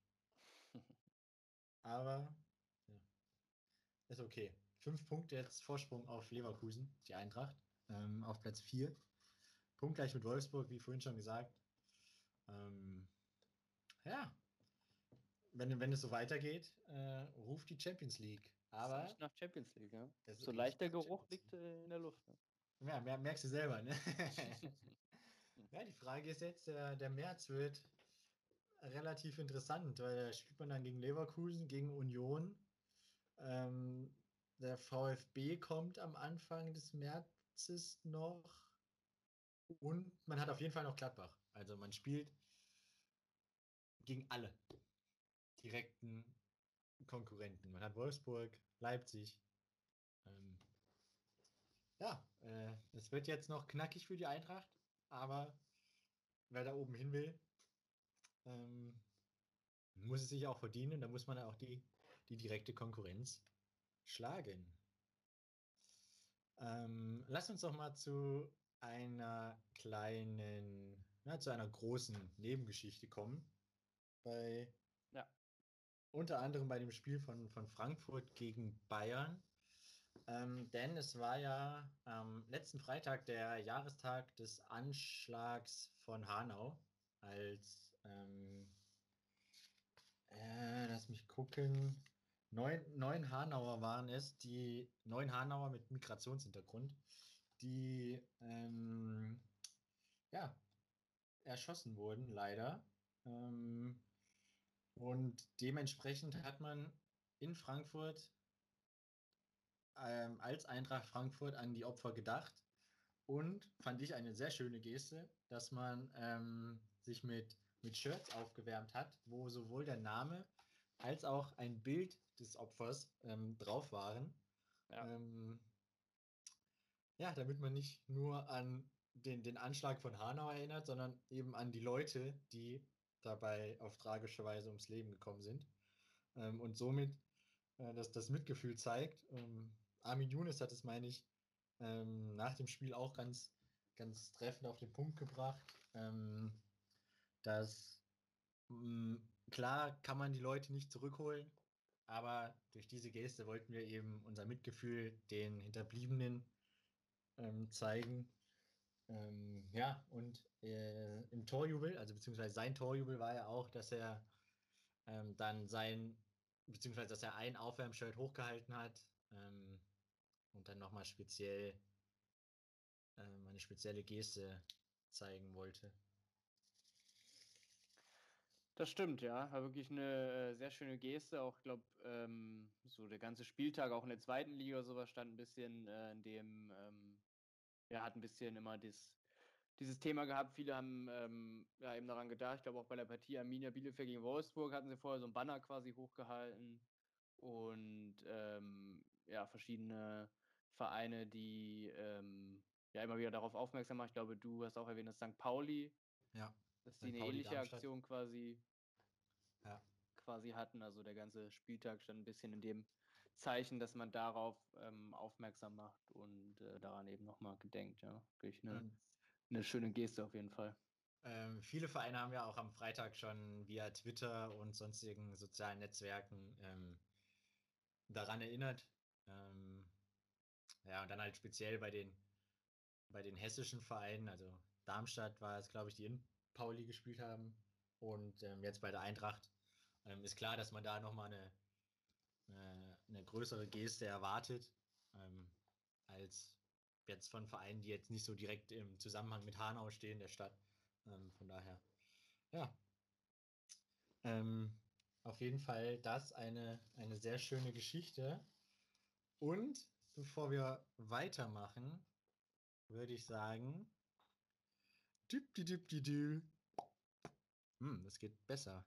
S1: Aber ja, ist okay. Fünf Punkte jetzt Vorsprung auf Leverkusen, die Eintracht, ähm, auf Platz vier. Punktgleich mit Wolfsburg, wie vorhin schon gesagt. Ähm, ja, wenn, wenn es so weitergeht, äh, ruft die Champions League.
S2: es
S1: Aber
S2: riecht nach Champions League, ja.
S1: es
S2: So
S1: riecht
S2: leichter
S1: nach
S2: Geruch
S1: Champions
S2: liegt
S1: League.
S2: äh, in der Luft. Ne?
S1: Ja, mer merkst du selber, ne? Ja, die Frage ist jetzt, der, der März wird relativ interessant, weil da spielt man dann gegen Leverkusen, gegen Union. Ähm, der VfB kommt am Anfang des Märzes noch und man hat auf jeden Fall noch Gladbach. Also man spielt gegen alle direkten Konkurrenten. Man hat Wolfsburg, Leipzig. Ähm, ja, äh, es wird jetzt noch knackig für die Eintracht, aber wer da oben hin will, ähm, muss es sich auch verdienen. Da muss man auch die, die direkte Konkurrenz schlagen. Ähm, lass uns doch mal zu einer kleinen, na, zu einer großen Nebengeschichte kommen. Bei
S2: Ja.
S1: unter anderem bei dem Spiel von, von Frankfurt gegen Bayern. Ähm, denn es war ja am letzten Freitag der Jahrestag des Anschlags von Hanau, als ähm, Äh, lass mich gucken. Neun, neun Hanauer waren es, die neun Hanauer mit Migrationshintergrund, die ähm, ja, erschossen wurden, leider. Ähm, und dementsprechend hat man in Frankfurt ähm, als Eintracht Frankfurt an die Opfer gedacht und fand ich eine sehr schöne Geste, dass man ähm, sich mit, mit Shirts aufgewärmt hat, wo sowohl der Name als auch ein Bild des Opfers ähm, drauf waren.
S2: Ja.
S1: Ähm, ja, damit man nicht nur an den, den Anschlag von Hanau erinnert, sondern eben an die Leute, die dabei auf tragische Weise ums Leben gekommen sind. ähm, und somit äh, das, das Mitgefühl zeigt. Ähm, Armin Younes hat es, meine ich, ähm, nach dem Spiel auch ganz, ganz treffend auf den Punkt gebracht, ähm, dass mh, klar kann man die Leute nicht zurückholen, aber durch diese Geste wollten wir eben unser Mitgefühl den Hinterbliebenen ähm, zeigen. Ähm, ja, und äh, im Torjubel, also beziehungsweise sein Torjubel war ja auch, dass er ähm, dann sein, beziehungsweise dass er ein Aufwärmshirt hochgehalten hat ähm, und dann nochmal speziell ähm, eine spezielle Geste zeigen wollte.
S2: Das stimmt, ja. War wirklich eine äh, sehr schöne Geste. Auch, ich glaube, ähm, so der ganze Spieltag, auch in der zweiten Liga oder sowas, stand ein bisschen äh, in dem, ähm, ja, hat ein bisschen immer das, dieses Thema gehabt. Viele haben ähm, ja eben daran gedacht. Ich glaube, auch bei der Partie Arminia Bielefeld gegen Wolfsburg hatten sie vorher so ein Banner quasi hochgehalten. Und ähm, ja, verschiedene Vereine, die ähm, ja immer wieder darauf aufmerksam machen. Ich glaube, du hast auch erwähnt, dass Sankt Pauli,
S1: Ja,
S2: dass die
S1: Sankt
S2: eine
S1: Pauli
S2: ähnliche
S1: Darmstadt.
S2: Aktion quasi
S1: Ja.
S2: quasi hatten. Also der ganze Spieltag stand ein bisschen in dem Zeichen, dass man darauf ähm, aufmerksam macht und äh, daran eben nochmal gedenkt. Ja, wirklich eine,
S1: Und
S2: eine schöne Geste auf jeden Fall.
S1: ähm, viele Vereine haben ja auch am Freitag schon via Twitter und sonstigen sozialen Netzwerken ähm, daran erinnert. Ähm, ja, und dann halt speziell bei den, bei den hessischen Vereinen, also Darmstadt war es, glaube ich, die in Pauli gespielt haben. Und ähm, jetzt bei der Eintracht ähm, ist klar, dass man da nochmal eine, eine, eine größere Geste erwartet, ähm, als jetzt von Vereinen, die jetzt nicht so direkt im Zusammenhang mit Hanau stehen, der Stadt. Ähm, von daher, ja, ähm, auf jeden Fall das eine, eine sehr schöne Geschichte. Und bevor wir weitermachen, würde ich sagen, düpdi-düpdi-dü. Hm, das geht besser.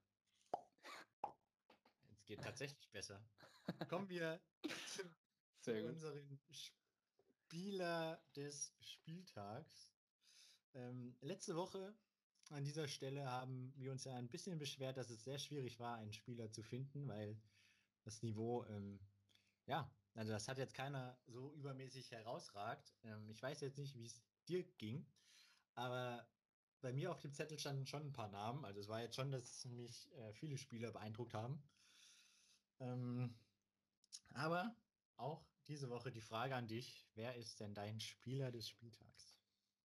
S1: Es geht tatsächlich besser. Kommen wir zu, zu
S2: Sehr gut.
S1: unseren Spieler des Spieltags. Ähm, letzte Woche an dieser Stelle haben wir uns ja ein bisschen beschwert, dass es sehr schwierig war, einen Spieler zu finden, weil das Niveau, ähm, ja, also das hat jetzt keiner so übermäßig herausragt. Ähm, ich weiß jetzt nicht, wie es dir ging, aber bei mir auf dem Zettel standen schon ein paar Namen. Also es war jetzt schon, dass mich äh, viele Spieler beeindruckt haben. Ähm, aber auch diese Woche die Frage an dich: Wer ist denn dein Spieler des Spieltags?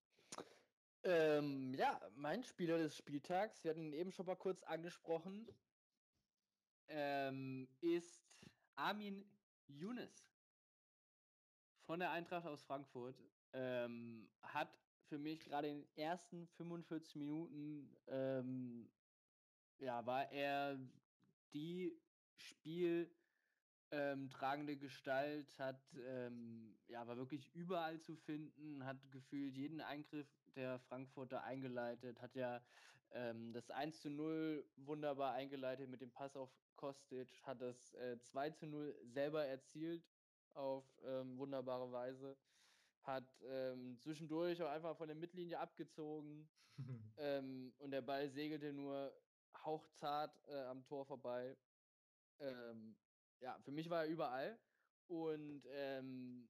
S2: Ähm, ja, mein Spieler des Spieltags, wir hatten ihn eben schon mal kurz angesprochen, ähm, ist Armin Younes von der Eintracht aus Frankfurt. Ähm, hat für mich gerade in den ersten fünfundvierzig Minuten, ähm, ja, war er die Spiel ähm, tragende Gestalt, hat, ähm, ja, war wirklich überall zu finden, hat gefühlt jeden Eingriff der Frankfurter eingeleitet, hat ja ähm, das eins zu null wunderbar eingeleitet mit dem Pass auf Kostic, hat das äh, zwei zu null selber erzielt auf ähm, wunderbare Weise, hat ähm, zwischendurch auch einfach von der Mittellinie abgezogen ähm, und der Ball segelte nur hauchzart äh, am Tor vorbei. Ähm, ja, für mich war er überall. Und ähm,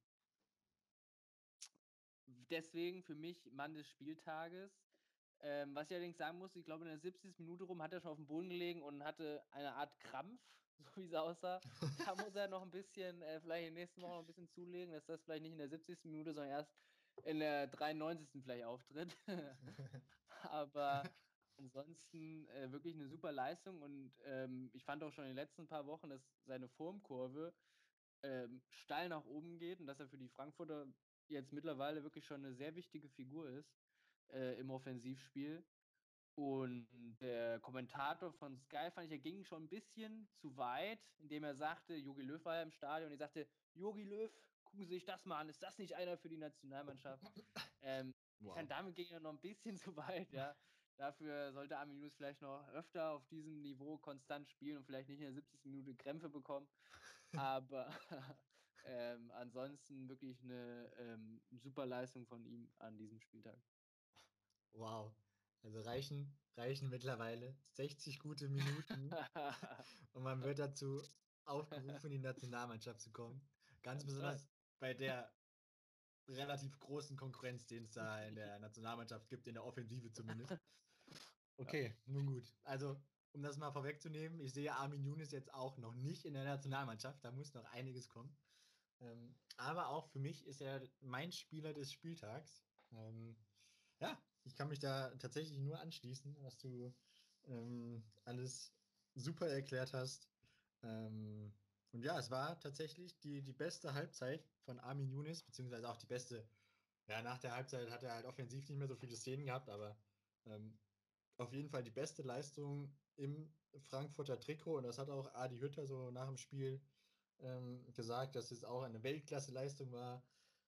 S2: deswegen für mich Mann des Spieltages. Ähm, was ich allerdings sagen muss, ich glaube, in der siebzigsten Minute rum hat er schon auf dem Boden gelegen und hatte eine Art Krampf, so wie es aussah. Da muss er noch ein bisschen, äh, vielleicht in den nächsten Wochen noch ein bisschen zulegen, dass das vielleicht nicht in der siebzigsten Minute, sondern erst in der dreiundneunzigsten vielleicht auftritt. Aber ansonsten äh, wirklich eine super Leistung und ähm, ich fand auch schon in den letzten paar Wochen, dass seine Formkurve ähm, steil nach oben geht und dass er für die Frankfurter jetzt mittlerweile wirklich schon eine sehr wichtige Figur ist äh, im Offensivspiel. Und der Kommentator von Sky fand ich, er ging schon ein bisschen zu weit, indem er sagte, Jogi Löw war ja im Stadion und ich sagte, Jogi Löw, gucken Sie sich das mal an, ist das nicht einer für die Nationalmannschaft? Ähm, ich
S1: Wow.
S2: fand, damit ging er noch ein bisschen zu weit, ja. Dafür sollte Armin Younes vielleicht noch öfter auf diesem Niveau konstant spielen und vielleicht nicht in der siebzigsten Minute Krämpfe bekommen. Aber ähm, ansonsten wirklich eine ähm, super Leistung von ihm an diesem Spieltag.
S1: Wow. Also reichen, reichen mittlerweile sechzig gute Minuten und man wird dazu aufgerufen, in die Nationalmannschaft zu kommen. Ganz
S2: Kann sein.
S1: besonders bei der relativ großen Konkurrenz, den es da in der Nationalmannschaft gibt, in der Offensive zumindest.
S2: Ja.
S1: Okay, nun gut. Also, um das mal vorwegzunehmen, ich sehe Armin Younes jetzt auch noch nicht in der Nationalmannschaft. Da muss noch einiges kommen. Ähm, aber auch für mich ist er mein Spieler des Spieltags. Ähm, ja, ich kann mich da tatsächlich nur anschließen, was du ähm, alles super erklärt hast. Ähm, und ja, es war tatsächlich die, die beste Halbzeit von Armin Younes, beziehungsweise auch die beste. Ja, nach der Halbzeit hat er halt offensiv nicht mehr so viele Szenen gehabt, aber ähm, auf jeden Fall die beste Leistung im Frankfurter Trikot. Und das hat auch Adi Hütter so nach dem Spiel ähm, gesagt, dass es auch eine Weltklasse-Leistung war.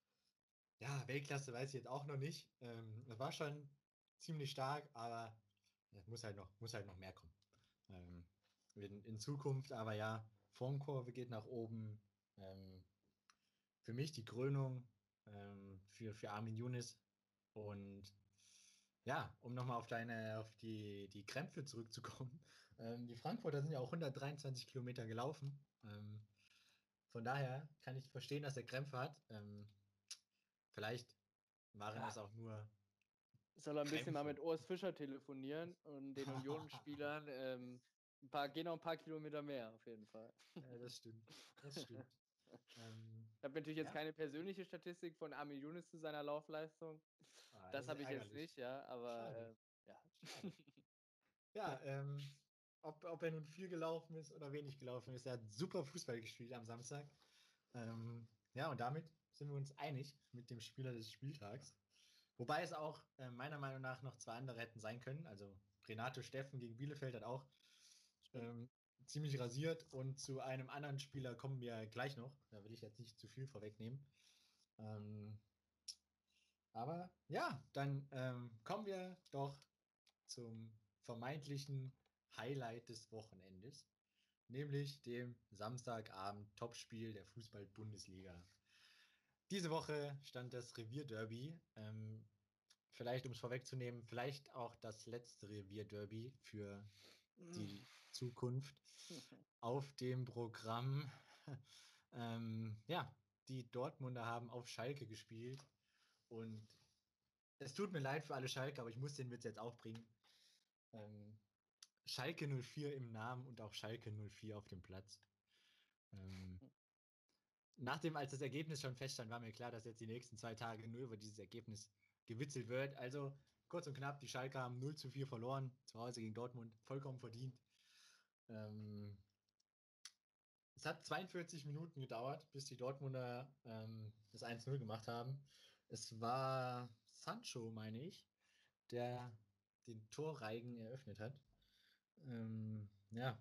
S1: Ja, Weltklasse weiß ich jetzt auch noch nicht. Ähm, es war schon ziemlich stark, aber es muss halt noch, muss halt noch mehr kommen. Ähm, in, in Zukunft, aber ja, Formkurve geht nach oben. Ähm, für mich die Krönung ähm, für, für Armin Younes. Und ja, um nochmal auf deine, auf die, die Krämpfe zurückzukommen. Ähm, die Frankfurter sind ja auch hundertdreiundzwanzig Kilometer gelaufen. Ähm, von daher kann ich verstehen, dass er Krämpfe hat. Ähm, vielleicht waren
S2: Ja,
S1: das auch nur
S2: soll er ein bisschen mal
S1: Krämpfe.
S2: mit Urs Fischer telefonieren und den Union-Spielern ähm, ein paar, gehen noch ein paar Kilometer mehr, auf jeden Fall.
S1: Ja, das stimmt. Das stimmt. Ähm,
S2: Ich habe natürlich jetzt
S1: ja,
S2: keine persönliche Statistik von Armin Younes zu seiner Laufleistung.
S1: ah, das
S2: Das
S1: ist
S2: habe ich jetzt
S1: ärgerlich.
S2: nicht, ja, aber
S1: Schade,
S2: äh, ja.
S1: schade. Ja, ähm, ob, ob er nun viel gelaufen ist oder wenig gelaufen ist, er hat super Fußball gespielt am Samstag. Ähm, ja, und damit sind wir uns einig mit dem Spieler des Spieltags. Wobei es auch äh, meiner Meinung nach noch zwei andere hätten sein können. Also Renato Steffen gegen Bielefeld hat auch
S2: Stimmt.
S1: ähm, ziemlich rasiert. Und zu einem anderen Spieler kommen wir gleich noch. Da will ich jetzt nicht zu viel vorwegnehmen. Ähm, aber ja, dann ähm, kommen wir doch zum vermeintlichen Highlight des Wochenendes, nämlich dem Samstagabend-Topspiel der Fußball-Bundesliga. Diese Woche stand das Revierderby. Ähm, vielleicht, um es vorwegzunehmen, vielleicht auch das letzte Revierderby für die Zukunft auf dem Programm. ähm, ja, die Dortmunder haben auf Schalke gespielt und es tut mir leid für alle Schalke, aber ich muss den Witz jetzt auch bringen. Ähm, Schalke null vier im Namen und auch Schalke null vier auf dem Platz. Ähm, Nachdem, als das Ergebnis schon feststand, war mir klar, dass jetzt die nächsten zwei Tage nur über dieses Ergebnis gewitzelt wird. Also kurz und knapp, die Schalke haben null zu vier verloren, zu Hause gegen Dortmund, vollkommen verdient. Ähm, es hat zweiundvierzig Minuten gedauert, bis die Dortmunder ähm, das eins null gemacht haben. Es war Sancho, meine ich, der den Torreigen eröffnet hat. Ähm, ja,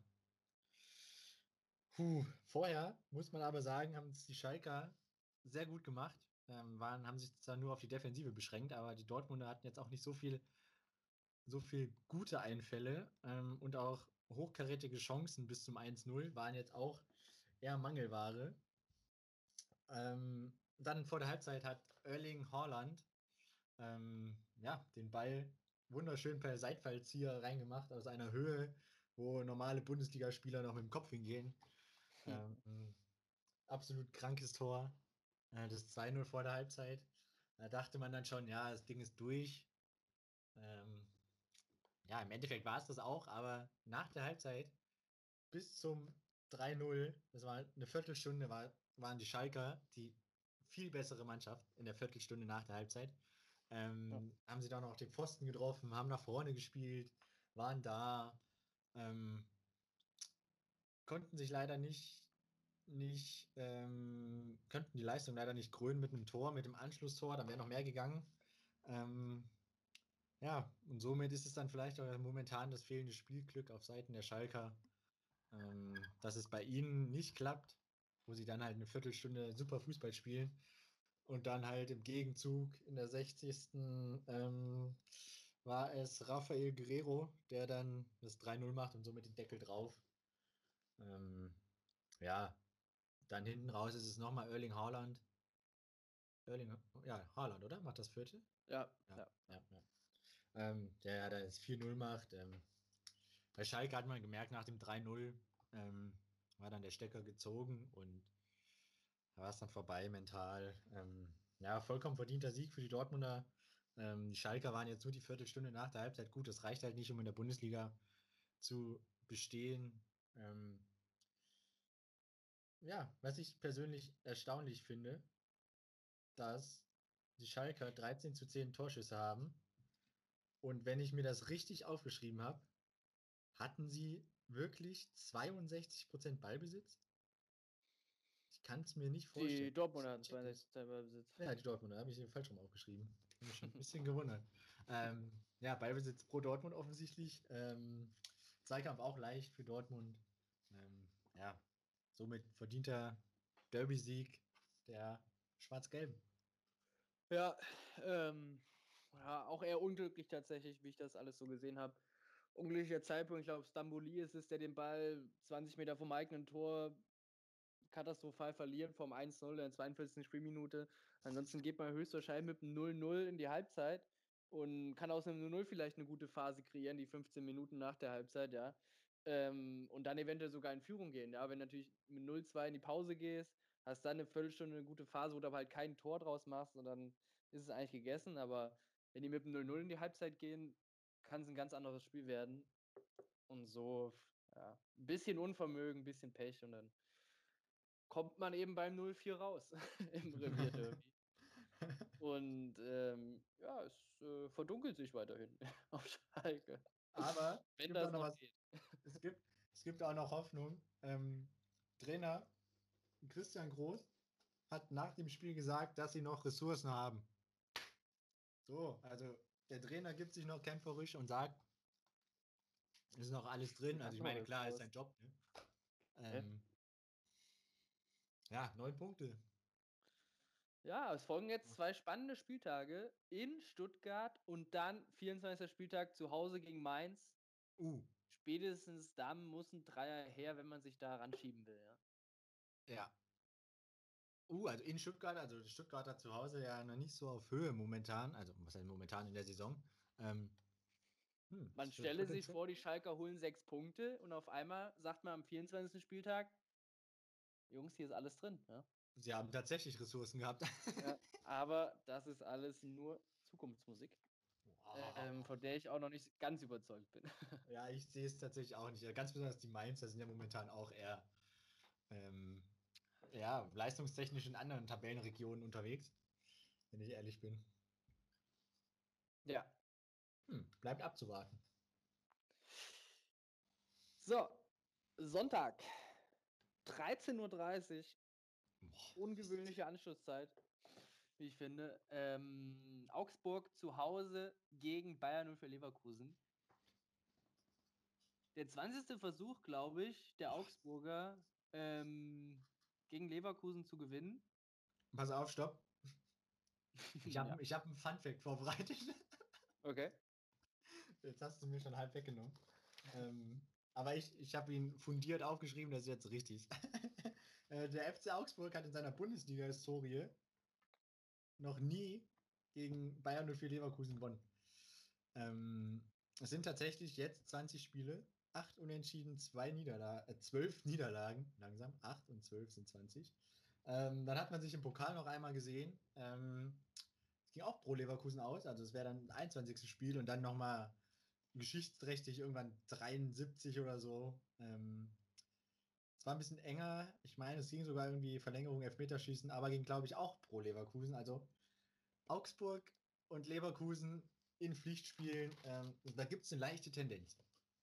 S1: Puh, vorher muss man aber sagen, haben es die Schalker sehr gut gemacht. Ähm, waren, haben sich zwar nur auf die Defensive beschränkt, aber die Dortmunder hatten jetzt auch nicht so viel, so viel gute Einfälle ähm, und auch hochkarätige Chancen bis zum eins null waren jetzt auch eher Mangelware. Ähm, dann vor der Halbzeit hat Erling Haaland ähm, ja, den Ball wunderschön per Seitfallzieher reingemacht aus einer Höhe, wo normale Bundesligaspieler noch mit dem Kopf hingehen. Ähm, absolut krankes Tor. Äh, das zwei null vor der Halbzeit. Da dachte man dann schon, ja, das Ding ist durch. Ähm, ja, im Endeffekt war es das auch, aber nach der Halbzeit bis zum drei null, das war eine Viertelstunde, war, waren die Schalker die viel bessere Mannschaft in der Viertelstunde nach der Halbzeit.
S2: Ja.
S1: Ähm, haben sie dann auch den Pfosten getroffen, haben nach vorne gespielt, waren da, ähm, konnten sich leider nicht, nicht ähm, könnten die Leistung leider nicht krönen mit einem Tor, mit dem Anschlusstor, dann wäre noch mehr gegangen. Ähm, ja, und somit ist es dann vielleicht auch momentan das fehlende Spielglück auf Seiten der Schalker, ähm, dass es bei ihnen nicht klappt, wo sie dann halt eine Viertelstunde super Fußball spielen und dann halt im Gegenzug in der sechzigsten. Ähm, war es Rafael Guerrero, der dann das drei null macht und somit den Deckel drauf. Ähm, ja, dann hinten raus ist es nochmal Erling Haaland. Erling, ja, Haaland, oder? Macht das vierte?
S2: Ja,
S1: Ja,
S2: ja.
S1: ja, ja. ähm, der ja das vier null macht. Ähm, bei Schalke hat man gemerkt, nach dem drei null ähm, war dann der Stecker gezogen und da war es dann vorbei mental. Ähm, ja, vollkommen verdienter Sieg für die Dortmunder. Ähm, die Schalker waren jetzt nur die Viertelstunde nach der Halbzeit gut. Das reicht halt nicht, um in der Bundesliga zu bestehen. Ähm, ja, was ich persönlich erstaunlich finde, dass die Schalker dreizehn zu zehn Torschüsse haben. Und wenn ich mir das richtig aufgeschrieben habe, hatten sie wirklich zweiundsechzig Prozent Ballbesitz? Ich kann es mir nicht vorstellen.
S2: Die Dortmunder hatten
S1: Ich check das.
S2: zweiundsechzig Prozent Ballbesitz.
S1: Ja, die Dortmunder, habe ich eben falsch rum aufgeschrieben. Habe mich schon ein bisschen gewundert. Ähm, ja, Ballbesitz pro Dortmund offensichtlich. Ähm, Zweikampf auch leicht für Dortmund. Ähm, ja, somit verdienter Derby-Sieg der Schwarz-Gelben.
S2: Ja, ähm, ja, auch eher unglücklich tatsächlich, wie ich das alles so gesehen habe. Unglücklicher Zeitpunkt, ich glaube, Stamboli ist es, der den Ball zwanzig Meter vom eigenen Tor katastrophal verliert, vom eins null in der zweiundvierzigsten Spielminute. Ansonsten geht man höchstwahrscheinlich mit einem null null in die Halbzeit und kann aus einem null null vielleicht eine gute Phase kreieren, die fünfzehn Minuten nach der Halbzeit, ja. Ähm, und dann eventuell sogar in Führung gehen, ja. Wenn du natürlich mit null zwei in die Pause gehst, hast dann eine Viertelstunde eine gute Phase, wo du aber halt kein Tor draus machst und dann ist es eigentlich gegessen. Aber wenn die mit einem null null in die Halbzeit gehen, kann es ein ganz anderes Spiel werden. Und so, ja, ein bisschen Unvermögen, ein bisschen Pech und dann kommt man eben beim null vier raus im Revierderby. Und ähm, ja, es äh, verdunkelt sich weiterhin auf Schalke.
S1: Aber es
S2: Wenn
S1: gibt auch
S2: das
S1: noch
S2: noch
S1: was.
S2: geht.
S1: Es gibt, es gibt auch noch Hoffnung. Ähm, Trainer Christian Groß hat nach dem Spiel gesagt, dass sie noch Ressourcen haben. So, also der Trainer gibt sich noch kämpferisch und sagt, es ist noch alles drin.
S2: Ich
S1: Also
S2: hab
S1: ich
S2: noch
S1: meine,
S2: was
S1: klar, ist
S2: raus.
S1: sein Job. Ne?
S2: Ja.
S1: Ähm, ja, neun Punkte.
S2: Ja, es folgen jetzt zwei spannende Spieltage in Stuttgart und dann vierundzwanzigster Spieltag zu Hause gegen Mainz.
S1: Uh,
S2: Spätestens dann muss ein Dreier her, wenn man sich da ranschieben will. Ja.
S1: ja. Uh, also in Stuttgart, also die Stuttgarter zu Hause ja noch nicht so auf Höhe momentan. Also was heißt momentan in der Saison. Ähm, hm,
S2: Man
S1: das wird
S2: stelle sich
S1: potenziell.
S2: vor, die Schalker holen sechs Punkte und auf einmal sagt man am vierundzwanzigsten Spieltag, Jungs, hier ist alles drin. Ja.
S1: Sie haben tatsächlich Ressourcen gehabt.
S2: Ja, aber das ist alles nur Zukunftsmusik, ähm,
S1: Wow.
S2: von der ich auch noch nicht ganz überzeugt bin.
S1: Ja, ich sehe es tatsächlich auch nicht. Ganz besonders die Mainzer sind ja momentan auch eher ähm, ja, leistungstechnisch in anderen Tabellenregionen unterwegs, wenn ich ehrlich bin.
S2: Ja.
S1: Hm, bleibt abzuwarten.
S2: So, Sonntag, dreizehn Uhr dreißig,
S1: Boah,
S2: ungewöhnliche Anschlusszeit, wie ich finde. Ähm, Augsburg zu Hause gegen Bayern null für Leverkusen. Der zwanzigste Versuch, glaube ich, der Augsburger ähm, gegen Leverkusen zu gewinnen.
S1: pass auf, stopp. Ich habe
S2: Ja,
S1: ich hab einen Funfact vorbereitet.
S2: okay.
S1: Jetzt hast du mir schon halb weggenommen. Ähm, aber ich, ich habe ihn fundiert aufgeschrieben, das ist jetzt richtig. Äh, der F C Augsburg hat in seiner Bundesliga-Historie noch nie gegen Bayern null vier Leverkusen gewonnen. Ähm, es sind tatsächlich jetzt zwanzig Spiele, acht Unentschieden, zwei Niederlagen, äh, zwölf Niederlagen, langsam, acht und zwölf sind zwanzig. Ähm, dann hat man sich im Pokal noch einmal gesehen. Ähm, es ging auch pro Leverkusen aus, also es wäre dann das einundzwanzigste Spiel und dann nochmal geschichtsträchtig irgendwann dreiundsiebzig oder so. Ähm, es war ein bisschen enger. Ich meine, es ging sogar irgendwie Verlängerung, Elfmeterschießen, aber ging, glaube ich, auch pro Leverkusen. Also Augsburg und Leverkusen in Pflichtspielen, ähm, da gibt es eine leichte Tendenz.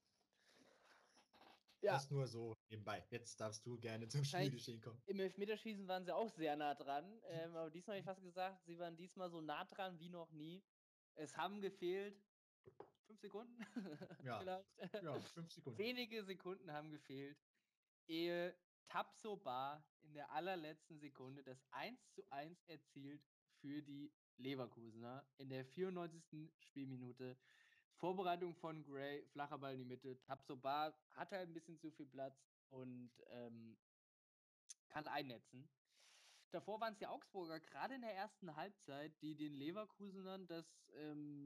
S2: Ja,
S1: Das nur so nebenbei. Jetzt darfst du gerne zum
S2: wahrscheinlich
S1: Spielgeschehen kommen.
S2: im Elfmeterschießen waren sie auch sehr nah dran. Ähm, aber diesmal habe ich fast gesagt, sie waren diesmal so nah dran wie noch nie. Es haben gefehlt fünf Sekunden
S1: Ja,
S2: vielleicht.
S1: ja, fünf Sekunden.
S2: Wenige Sekunden haben gefehlt, ehe Tabsoba in der allerletzten Sekunde das eins zu eins erzielt für die Leverkusener in der vierundneunzigsten Spielminute. Vorbereitung von Gray, flacher Ball in die Mitte. Tabsoba hat halt ein bisschen zu viel Platz und ähm, kann einnetzen. Davor waren es die Augsburger, gerade in der ersten Halbzeit, die den Leverkusenern das ähm,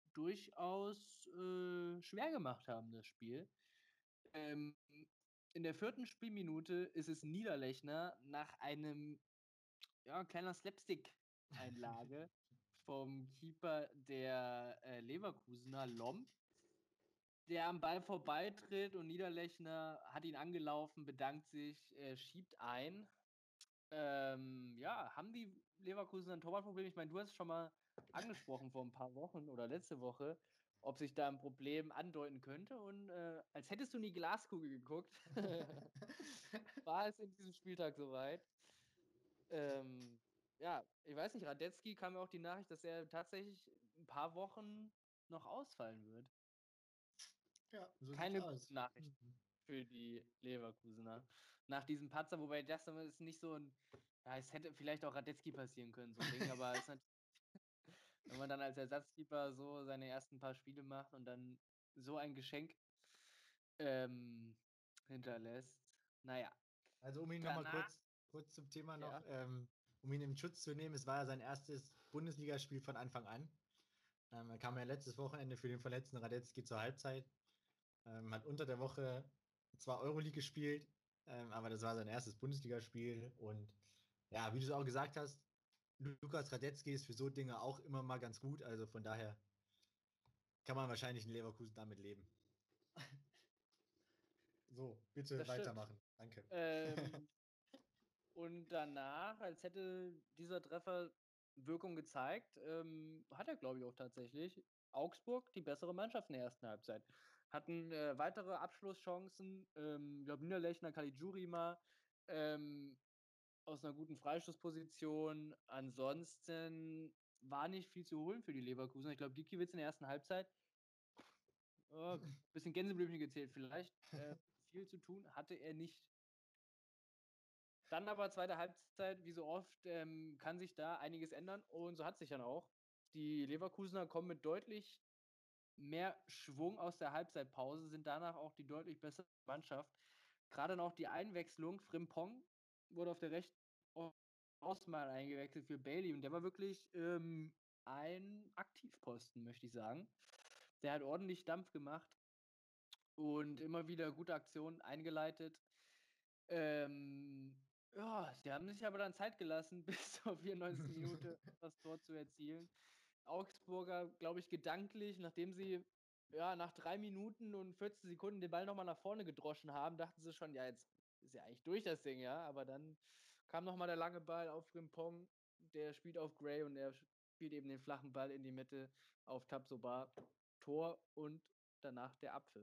S2: durchaus äh, schwer gemacht haben, das Spiel. Ähm, in der vierten Spielminute ist es Niederlechner nach einem, ja, kleiner Slapstick-Einlage vom Keeper der äh, Leverkusener, Lomb, der am Ball vorbeitritt und Niederlechner hat ihn angelaufen, bedankt sich, äh, schiebt ein. Ähm, ja, haben die Leverkusener ein Torwartproblem? Ich meine, du hast es schon mal angesprochen vor ein paar Wochen oder letzte Woche, ob sich da ein Problem andeuten könnte. Und äh, als hättest du in die Glaskugel geguckt, war es in diesem Spieltag soweit. Ähm, ja, ich weiß nicht, Radetzky kam mir auch die Nachricht, dass er tatsächlich ein paar Wochen noch ausfallen wird.
S1: Ja, so sieht's
S2: Keine
S1: aus.
S2: guten Nachrichten für die Leverkusener. Nach diesem Patzer, wobei das ist nicht so ein, ja, es hätte vielleicht auch Radetzky passieren können, so ein Ding, aber es ist natürlich, wenn man dann als Ersatzkeeper so seine ersten paar Spiele macht und dann so ein Geschenk ähm, hinterlässt. Naja,
S1: Also um ihn nochmal
S2: danach,
S1: kurz, kurz zum Thema noch,
S2: ja,
S1: ähm, um ihn im Schutz zu nehmen, es war ja sein erstes Bundesligaspiel von Anfang an. Ähm, er kam ja letztes Wochenende für den verletzten Radetzky zur Halbzeit. Ähm, hat unter der Woche zwar Euroleague gespielt, ähm, aber das war sein erstes Bundesligaspiel. Und ja, wie du es auch gesagt hast, Lukas Radetzky ist für so Dinge auch immer mal ganz gut. Also von daher kann man wahrscheinlich in Leverkusen damit leben. So, bitte
S2: das stimmt.
S1: weitermachen. Danke.
S2: Ähm, und danach, als hätte dieser Treffer Wirkung gezeigt, ähm, hat er, glaube ich, auch tatsächlich. Augsburg die bessere Mannschaft in der ersten Halbzeit. Hatten äh, weitere Abschlusschancen. Ähm, ich glaube, Niederlechner, Caligiuri mal ähm, aus einer guten Freistoßposition. Ansonsten war nicht viel zu holen für die Leverkusen. Ich glaube, Gikiewicz in der ersten Halbzeit, äh, bisschen Gänseblümchen gezählt vielleicht. Äh, viel zu tun hatte er nicht. Dann aber zweite Halbzeit, wie so oft, ähm, kann sich da einiges ändern und so hat sich dann auch. Die Leverkusener kommen mit deutlich mehr Schwung aus der Halbzeitpause, sind danach auch die deutlich bessere Mannschaft. Gerade noch die Einwechslung, Frimpong wurde auf der rechten Außen mal eingewechselt für Bailey und der war wirklich ähm, ein Aktivposten, möchte ich sagen. Der hat ordentlich Dampf gemacht und immer wieder gute Aktionen eingeleitet. Ähm, ja, sie haben sich aber dann Zeit gelassen, bis zur vierundneunzigsten Minute das Tor zu erzielen. Augsburger, glaube ich, gedanklich, nachdem sie ja nach drei Minuten und vierzehn Sekunden den Ball nochmal nach vorne gedroschen haben, dachten sie schon, ja, jetzt ist ja eigentlich durch das Ding, ja. Aber dann kam nochmal der lange Ball auf Frimpong, der spielt auf Gray und er spielt eben den flachen Ball in die Mitte auf Tabsoba. Tor und danach der Abpfiff.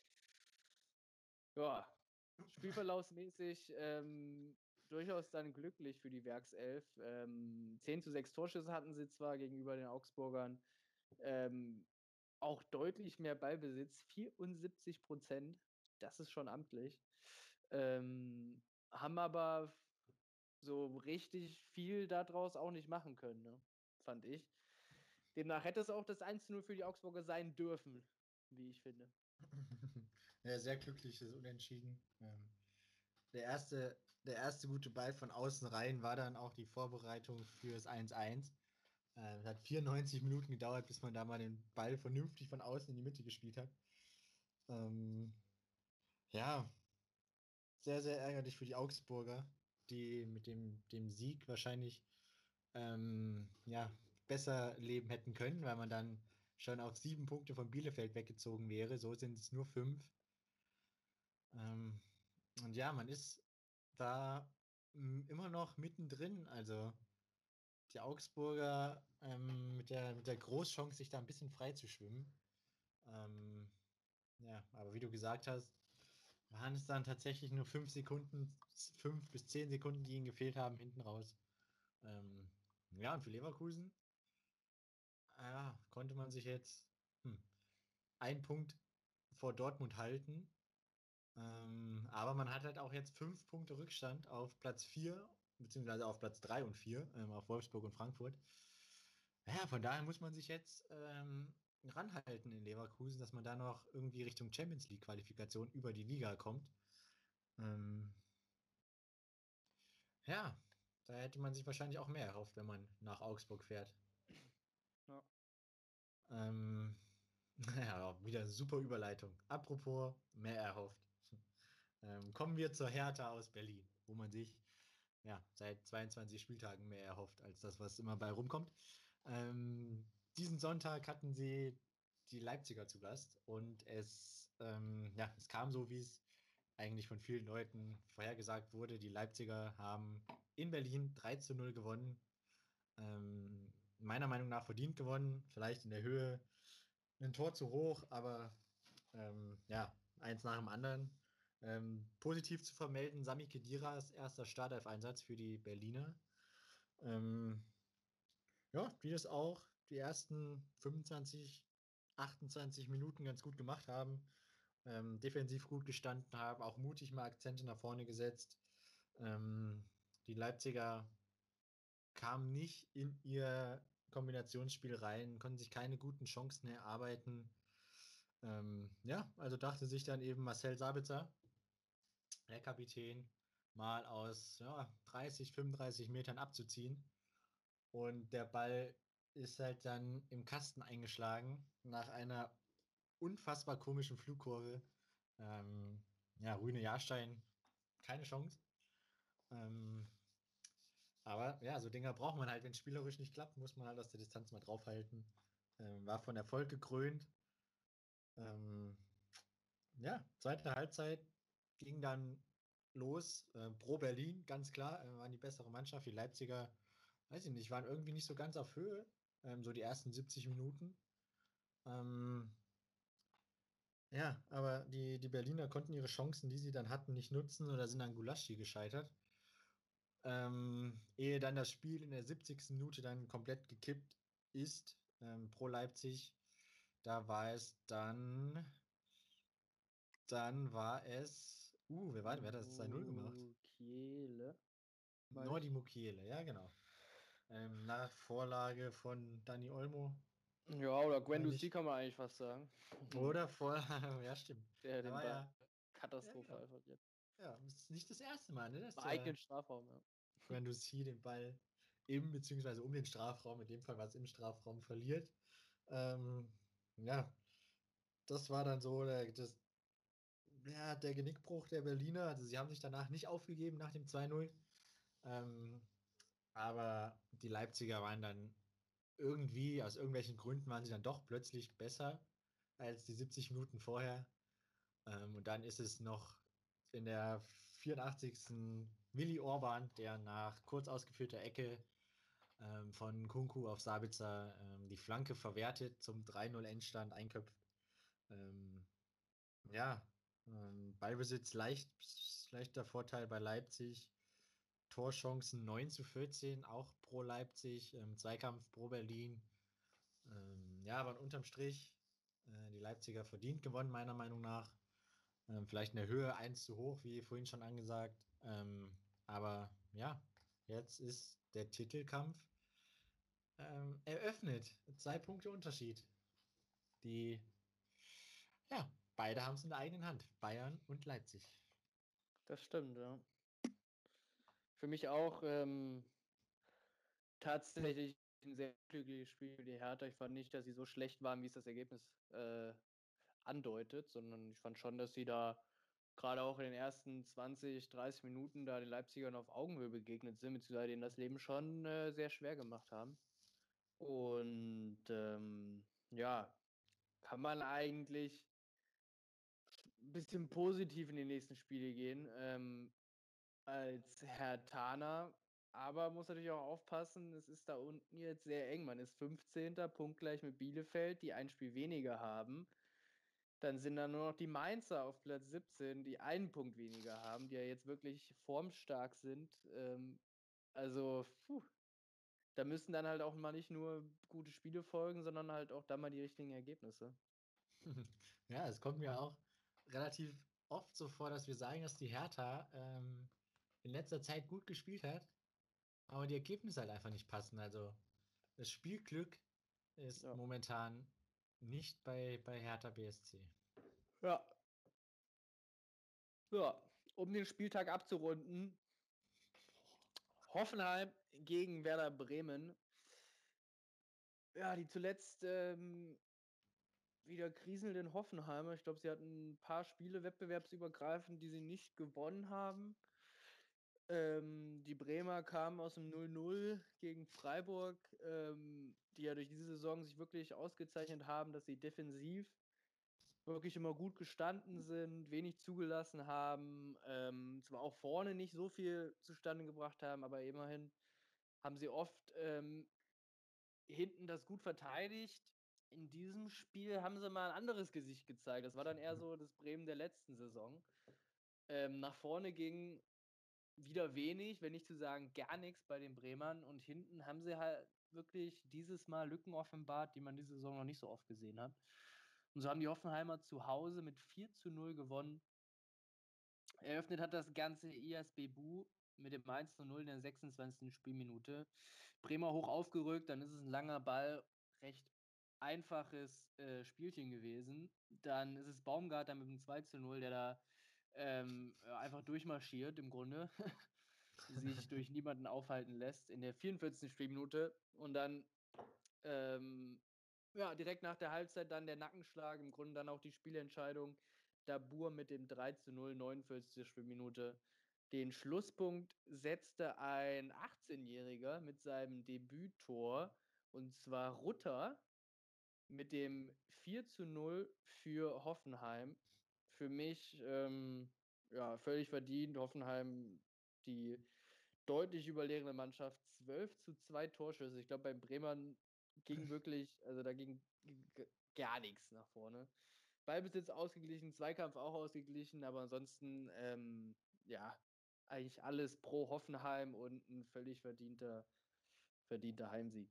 S2: Ja, spielverlaufsmäßig ähm, durchaus dann glücklich für die Werkself. Ähm, zehn zu sechs Torschüsse hatten sie zwar gegenüber den Augsburgern, ähm, auch deutlich mehr Ballbesitz, vierundsiebzig Prozent, das ist schon amtlich. Ähm, haben aber so richtig viel daraus auch nicht machen können, ne? Fand ich. Demnach hätte es auch das eins zu null für die Augsburger sein dürfen, wie ich finde.
S1: Ja, sehr glückliches Unentschieden. Ähm, der, erste, der erste gute Ball von außen rein war dann auch die Vorbereitung fürs eins eins. Äh, es hat vierundneunzig Minuten gedauert, bis man da mal den Ball vernünftig von außen in die Mitte gespielt hat. Ähm, ja, sehr, sehr ärgerlich für die Augsburger, die mit dem, dem Sieg wahrscheinlich ähm, ja, besser leben hätten können, weil man dann schon auf sieben Punkte von Bielefeld weggezogen wäre. So sind es nur fünf. Ähm, und ja, man ist da m, immer noch mittendrin. Also die Augsburger ähm, mit der, mit der Großchance, sich da ein bisschen frei zu schwimmen. Ähm, ja, aber wie du gesagt hast, waren es dann tatsächlich nur fünf Sekunden, fünf bis zehn Sekunden, die ihnen gefehlt haben, hinten raus. Ähm, ja, und für Leverkusen, ja, konnte man sich jetzt hm, einen Punkt vor Dortmund halten. Ähm, aber man hat halt auch jetzt fünf Punkte Rückstand auf Platz vier, beziehungsweise auf Platz drei und vier, ähm, auf Wolfsburg und Frankfurt. Ja, von daher muss man sich jetzt ähm, ranhalten in Leverkusen, dass man da noch irgendwie Richtung Champions League-Qualifikation über die Liga kommt. Ähm, ja, da hätte man sich wahrscheinlich auch mehr erhofft, wenn man nach Augsburg fährt.
S2: Ja.
S1: Ähm, ja, wieder super Überleitung. Apropos mehr erhofft. Ähm, kommen wir zur Hertha aus Berlin, wo man sich ja seit zweiundzwanzig Spieltagen mehr erhofft als das, was immer bei rumkommt. Ähm, Diesen Sonntag hatten sie die Leipziger zu Gast und es, ähm, ja, es kam so, wie es eigentlich von vielen Leuten vorhergesagt wurde. Die Leipziger haben in Berlin drei zu null gewonnen. Ähm, Meiner Meinung nach verdient gewonnen, vielleicht in der Höhe ein Tor zu hoch, aber ähm, ja, eins nach dem anderen. Ähm, positiv zu vermelden, Sami Khediras erster Startelf-Einsatz für die Berliner. Ähm, ja, die das auch die ersten fünfundzwanzig, achtundzwanzig Minuten ganz gut gemacht haben. Ähm, defensiv gut gestanden haben, auch mutig mal Akzente nach vorne gesetzt. Ähm, Die Leipziger kamen nicht in ihr Kombinationsspiel rein, konnten sich keine guten Chancen erarbeiten. Ähm, ja, also dachte sich dann eben Marcel Sabitzer, der Kapitän, mal aus ja, dreißig, fünfunddreißig Metern abzuziehen. Und der Ball ist halt dann im Kasten eingeschlagen nach einer unfassbar komischen Flugkurve. Ähm, ja, Rüne Jahrstein, keine Chance. Ähm, aber ja, so Dinger braucht man halt, wenn es spielerisch nicht klappt, muss man halt aus der Distanz mal draufhalten. Ähm, war von Erfolg gekrönt. Ähm, ja, zweite Halbzeit ging dann los. Äh, pro Berlin, ganz klar, äh, waren die bessere Mannschaft. Die Leipziger, weiß ich nicht, waren irgendwie nicht so ganz auf Höhe. Ähm, so die ersten siebzig Minuten. Ähm, ja, aber die, die Berliner konnten ihre Chancen, die sie dann hatten, nicht nutzen oder sind an Gulaschi gescheitert. Ähm, ehe dann das Spiel in der siebzigsten Minute dann komplett gekippt ist, ähm, pro Leipzig. Da war es dann, dann war es, uh, wer war, wer hat das zwei null gemacht?
S2: Mukiele, meine
S1: Nordi
S2: ich.
S1: Mukiele, ja, genau. Ähm, nach Vorlage von Dani Olmo,
S2: Ja, oder
S1: meine
S2: Guendouzi
S1: ich.
S2: kann man eigentlich fast sagen.
S1: Oder Vorlage, ja, stimmt.
S2: Der
S1: Da
S2: den
S1: war
S2: Ball
S1: ja, ja, genau.
S2: katastrophal verliert.
S1: Ja, ist nicht das erste Mal, ne, dass
S2: Im
S1: der
S2: eigenen Strafraum, ja.
S1: Guendouzi den Ball im bzw. um den Strafraum, in dem Fall war es im Strafraum, verliert. Ähm, ja, das war dann so der, das, ja, der Genickbruch der Berliner. Also sie haben sich danach nicht aufgegeben nach dem zwei null. Ähm, aber die Leipziger waren dann irgendwie, aus irgendwelchen Gründen waren sie dann doch plötzlich besser als die siebzig Minuten vorher. Ähm, und dann ist es noch in der vierundachtzigsten Willi Orban, der nach kurz ausgeführter Ecke ähm, von Kunku auf Sabitzer ähm, die Flanke verwertet, zum drei null Endstand einköpft. Ähm, ja, ähm, Ballbesitz leicht, leichter Vorteil bei Leipzig. Torchancen neun zu vierzehn, auch pro Leipzig. Ähm, Zweikampf pro Berlin. Ähm, ja, aber unterm Strich äh, die Leipziger verdient gewonnen, meiner Meinung nach. Ähm, vielleicht in der Höhe eins zu hoch, wie vorhin schon angesagt. Ähm, aber ja, jetzt ist der Titelkampf ähm, eröffnet. Zwei Punkte Unterschied. Die, ja, beide haben es in der eigenen Hand. Bayern und Leipzig.
S2: Das stimmt, ja. Für mich auch ähm, tatsächlich ein sehr glückliches Spiel für die Hertha. Ich fand nicht, dass sie so schlecht waren, wie es das Ergebnis äh, andeutet, sondern ich fand schon, dass sie da gerade auch in den ersten zwanzig, dreißig Minuten da den Leipzigern auf Augenhöhe begegnet sind, beziehungsweise denen das Leben schon äh, sehr schwer gemacht haben. Und ähm, ja, kann man eigentlich ein bisschen positiv in die nächsten Spiele gehen, ähm, als Herr Tana. Aber muss natürlich auch aufpassen, es ist da unten jetzt sehr eng. Man ist fünfzehnter punktgleich mit Bielefeld, die ein Spiel weniger haben. Dann sind da nur noch die Mainzer auf Platz siebzehn, die einen Punkt weniger haben, die ja jetzt wirklich formstark sind. Ähm, also, puh, da müssen dann halt auch mal nicht nur gute Spiele folgen, sondern halt auch dann mal die richtigen Ergebnisse.
S1: Ja, es kommt mir auch relativ oft so vor, dass wir sagen, dass die Hertha ähm, in letzter Zeit gut gespielt hat, aber die Ergebnisse halt einfach nicht passen. Also das Spielglück ist
S2: Ja.
S1: momentan nicht bei, bei Hertha B S C.
S2: Ja. Ja, um den Spieltag abzurunden, Hoffenheim gegen Werder Bremen. Ja, die zuletzt ähm, wieder kriselnden Hoffenheimer. Ich glaube, sie hatten ein paar Spiele wettbewerbsübergreifend, die sie nicht gewonnen haben. Ähm, die Bremer kamen aus dem null null gegen Freiburg, ähm, die ja durch diese Saison sich wirklich ausgezeichnet haben, dass sie defensiv wirklich immer gut gestanden sind, wenig zugelassen haben, ähm, zwar auch vorne nicht so viel zustande gebracht haben, aber immerhin haben sie oft ähm, hinten das gut verteidigt. In diesem Spiel haben sie mal ein anderes Gesicht gezeigt. Das war dann eher so das Bremen der letzten Saison. Ähm, nach vorne ging wieder wenig, wenn nicht zu sagen gar nichts bei den Bremern. Und hinten haben sie halt wirklich dieses Mal Lücken offenbart, die man diese Saison noch nicht so oft gesehen hat. Und so haben die Hoffenheimer zu Hause mit vier zu null gewonnen. Eröffnet hat das Ganze I S B Bu mit dem eins zu null in der sechsundzwanzigsten Spielminute. Bremer hoch aufgerückt, dann ist es ein langer Ball, recht einfaches äh, Spielchen gewesen. Dann ist es Baumgartner mit dem zwei zu null, der da ähm, einfach durchmarschiert im Grunde, sich durch niemanden aufhalten lässt in der vierundvierzigsten Spielminute. Und dann ähm, ja, direkt nach der Halbzeit dann der Nackenschlag, im Grunde dann auch die Spielentscheidung. Dabur mit dem drei zu null, neunundvierzigste Spielminute. Den Schlusspunkt setzte ein achtzehnjähriger mit seinem Debüttor, und zwar Rutter, mit dem vier zu null für Hoffenheim. Für mich ähm, ja, völlig verdient. Hoffenheim die deutlich überlegene Mannschaft. zwölf zu zwei Torschüsse. Ich glaube, bei Bremen ging wirklich, also da ging gar nichts nach vorne. Ballbesitz ausgeglichen, Zweikampf auch ausgeglichen, aber ansonsten, ähm, ja, eigentlich alles pro Hoffenheim und ein völlig verdienter, verdienter Heimsieg.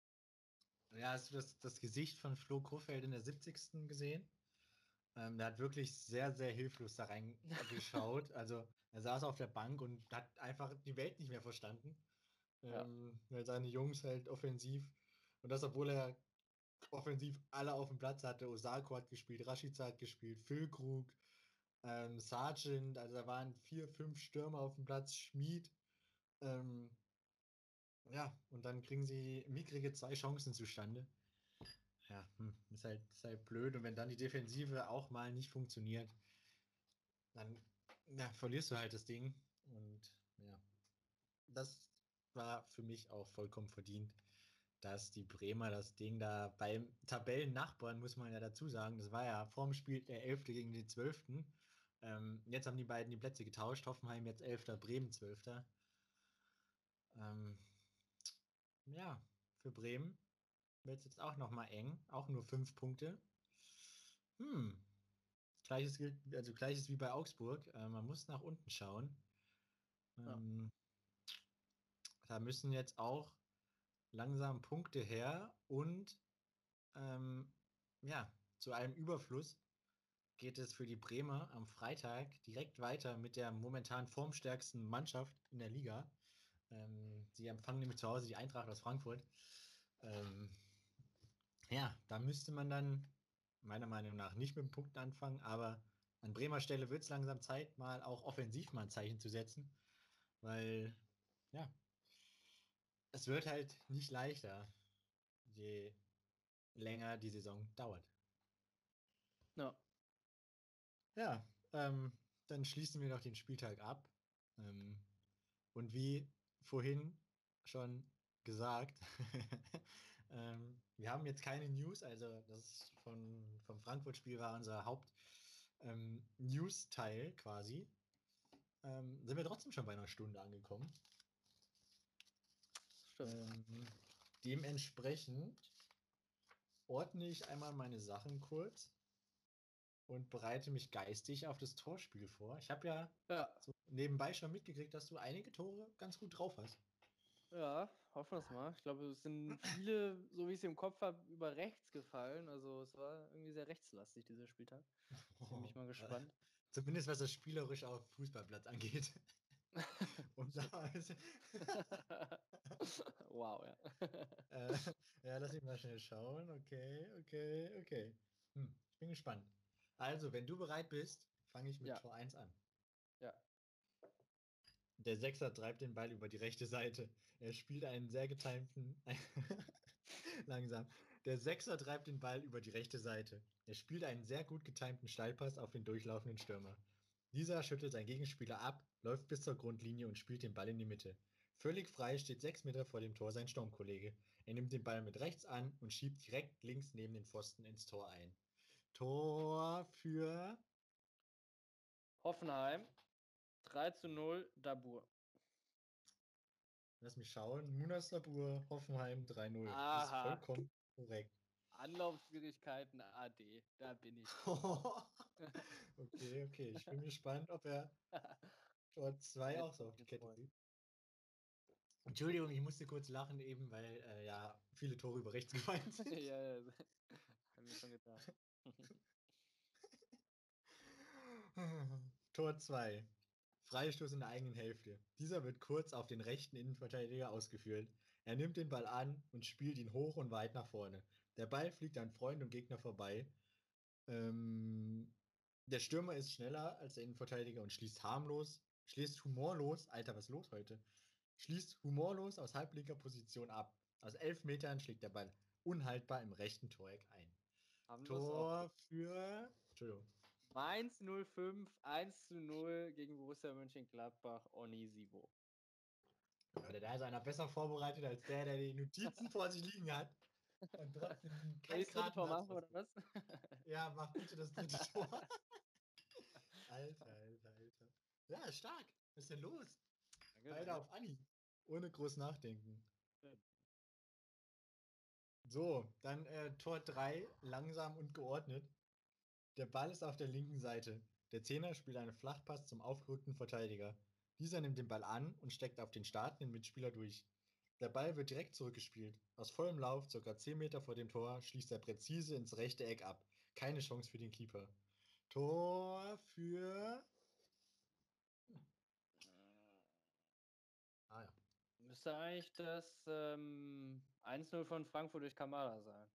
S1: Ja, hast du das, das Gesicht von Flo Kofeld in der siebzigsten gesehen? Ähm, der hat wirklich sehr, sehr hilflos da reingeschaut. Also er saß auf der Bank und hat einfach die Welt nicht mehr verstanden.
S2: Ja.
S1: Ähm, weil seine Jungs halt offensiv, und das, obwohl er offensiv alle auf dem Platz hatte. Osako hat gespielt, Rashica hat gespielt, Füllkrug, ähm, Sargent, also da waren vier, fünf Stürmer auf dem Platz, Schmid. Ähm, ja, und dann kriegen sie mickrige zwei Chancen zustande. Ja, hm, ist, halt, ist halt blöd. Und wenn dann die Defensive auch mal nicht funktioniert, dann ja, verlierst du halt das Ding. Und ja, das war für mich auch vollkommen verdient, dass die Bremer das Ding da beim Tabellennachbarn, muss man ja dazu sagen, das war ja vorm Spiel der elfte gegen den zwölften. Ähm, jetzt haben die beiden die Plätze getauscht. Hoffenheim jetzt elfter, Bremen zwölfter. Ähm, ja, für Bremen wird es jetzt auch nochmal eng. Auch nur fünf Punkte. Hm, Gleiches gilt, also gleiches wie bei Augsburg. Äh, man muss nach unten schauen.
S2: Ja.
S1: Ähm, da müssen jetzt auch langsam Punkte her und ähm, ja, zu einem Überfluss geht es für die Bremer am Freitag direkt weiter mit der momentan formstärksten Mannschaft in der Liga. Ähm, sie empfangen nämlich zu Hause die Eintracht aus Frankfurt. Ähm, ja, da müsste man dann meiner Meinung nach nicht mit dem Punkten anfangen, aber an Bremer Stelle wird es langsam Zeit, mal auch offensiv mal ein Zeichen zu setzen, weil ja, es wird halt nicht leichter, je länger die Saison dauert.
S2: Ja.
S1: Ja, ähm, dann schließen wir noch den Spieltag ab. Ähm, und wie vorhin schon gesagt, ähm, wir haben jetzt keine News, also das von, vom Frankfurt-Spiel war unser Haupt-News-Teil ähm, quasi. Ähm, sind wir trotzdem schon bei einer Stunde angekommen.
S2: Stimmt.
S1: Ähm, dementsprechend ordne ich einmal meine Sachen kurz und bereite mich geistig auf das Torspiel vor. Ich habe ja
S2: Ja.
S1: so nebenbei schon mitgekriegt, dass du einige Tore ganz gut drauf hast.
S2: Ja, hoffen wir es mal. Ich glaube, es sind viele, so wie ich es im Kopf habe, über rechts gefallen. Also es war irgendwie sehr rechtslastig, dieser Spieltag. Bin ich mal
S1: äh,
S2: gespannt.
S1: Zumindest was das spielerisch auf Fußballplatz angeht. Um da
S2: Wow, ja.
S1: äh, ja, lass mich mal schnell schauen. Okay, okay, okay. Hm, ich bin gespannt. Also, wenn du bereit bist, fange ich mit
S2: Ja,
S1: Tor eins an.
S2: ja.
S1: Der Sechser treibt den Ball über die rechte Seite. Er spielt einen sehr getimten, Langsam. Der Sechser treibt den Ball über die rechte Seite. Er spielt einen sehr gut getimten Steilpass auf den durchlaufenden Stürmer. Dieser schüttelt seinen Gegenspieler ab, läuft bis zur Grundlinie und spielt den Ball in die Mitte. Völlig frei steht sechs Meter vor dem Tor sein Sturmkollege. Er nimmt den Ball mit rechts an und schiebt direkt links neben den Pfosten ins Tor ein. Tor für
S2: Hoffenheim. drei zu null, Dabur.
S1: Lass mich schauen. Munas Sabur, Hoffenheim drei null. Das ist
S2: Aha.
S1: vollkommen korrekt.
S2: Anlaufschwierigkeiten A D, da bin ich.
S1: Okay, okay. Ich bin gespannt, ob er Tor zwei
S2: Hätte
S1: auch so
S2: mich
S1: auf die Kette
S2: gefreut.
S1: kriegt. Entschuldigung, ich musste kurz lachen eben, weil äh, ja viele Tore über rechts gefallen sind.
S2: Ja, ja, haben wir schon gedacht.
S1: Tor zwei. Freistoß in der eigenen Hälfte. Dieser wird kurz auf den rechten Innenverteidiger ausgeführt. Er nimmt den Ball an und spielt ihn hoch und weit nach vorne. Der Ball fliegt an Freund und Gegner vorbei. Ähm, der Stürmer ist schneller als der Innenverteidiger und schließt harmlos, schließt humorlos, Alter, was ist los heute? Schließt humorlos aus halblinker Position ab. Aus elf Metern schlägt der Ball unhaltbar im rechten Toreck ein.
S2: Haben wir's auch.
S1: Tor für. Entschuldigung.
S2: Mainz null fünf, eins zu null gegen Borussia Mönchengladbach, Onisivo.
S1: Leute, da ist einer besser vorbereitet als der, der die Notizen vor sich liegen hat. Und trotzdem
S2: Soll
S1: kein
S2: ich das dritte Tor
S1: Satz
S2: machen, oder was?
S1: Ja, mach bitte das dritte Tor. Alter, Alter, Alter. Ja, stark. Was ist denn los?
S2: Danke,
S1: Beide
S2: danke.
S1: auf Anni. Ohne groß nachdenken. So, dann äh, Tor drei, langsam und geordnet. Der Ball ist auf der linken Seite. Der Zehner spielt einen Flachpass zum aufgerückten Verteidiger. Dieser nimmt den Ball an und steckt auf den startenden Mitspieler durch. Der Ball wird direkt zurückgespielt. Aus vollem Lauf, ca. zehn Meter vor dem Tor, schließt er präzise ins rechte Eck ab. Keine Chance für den Keeper. Tor für. Ah ja.
S2: Müsste eigentlich das ähm, eins null von Frankfurt durch Kamada sein.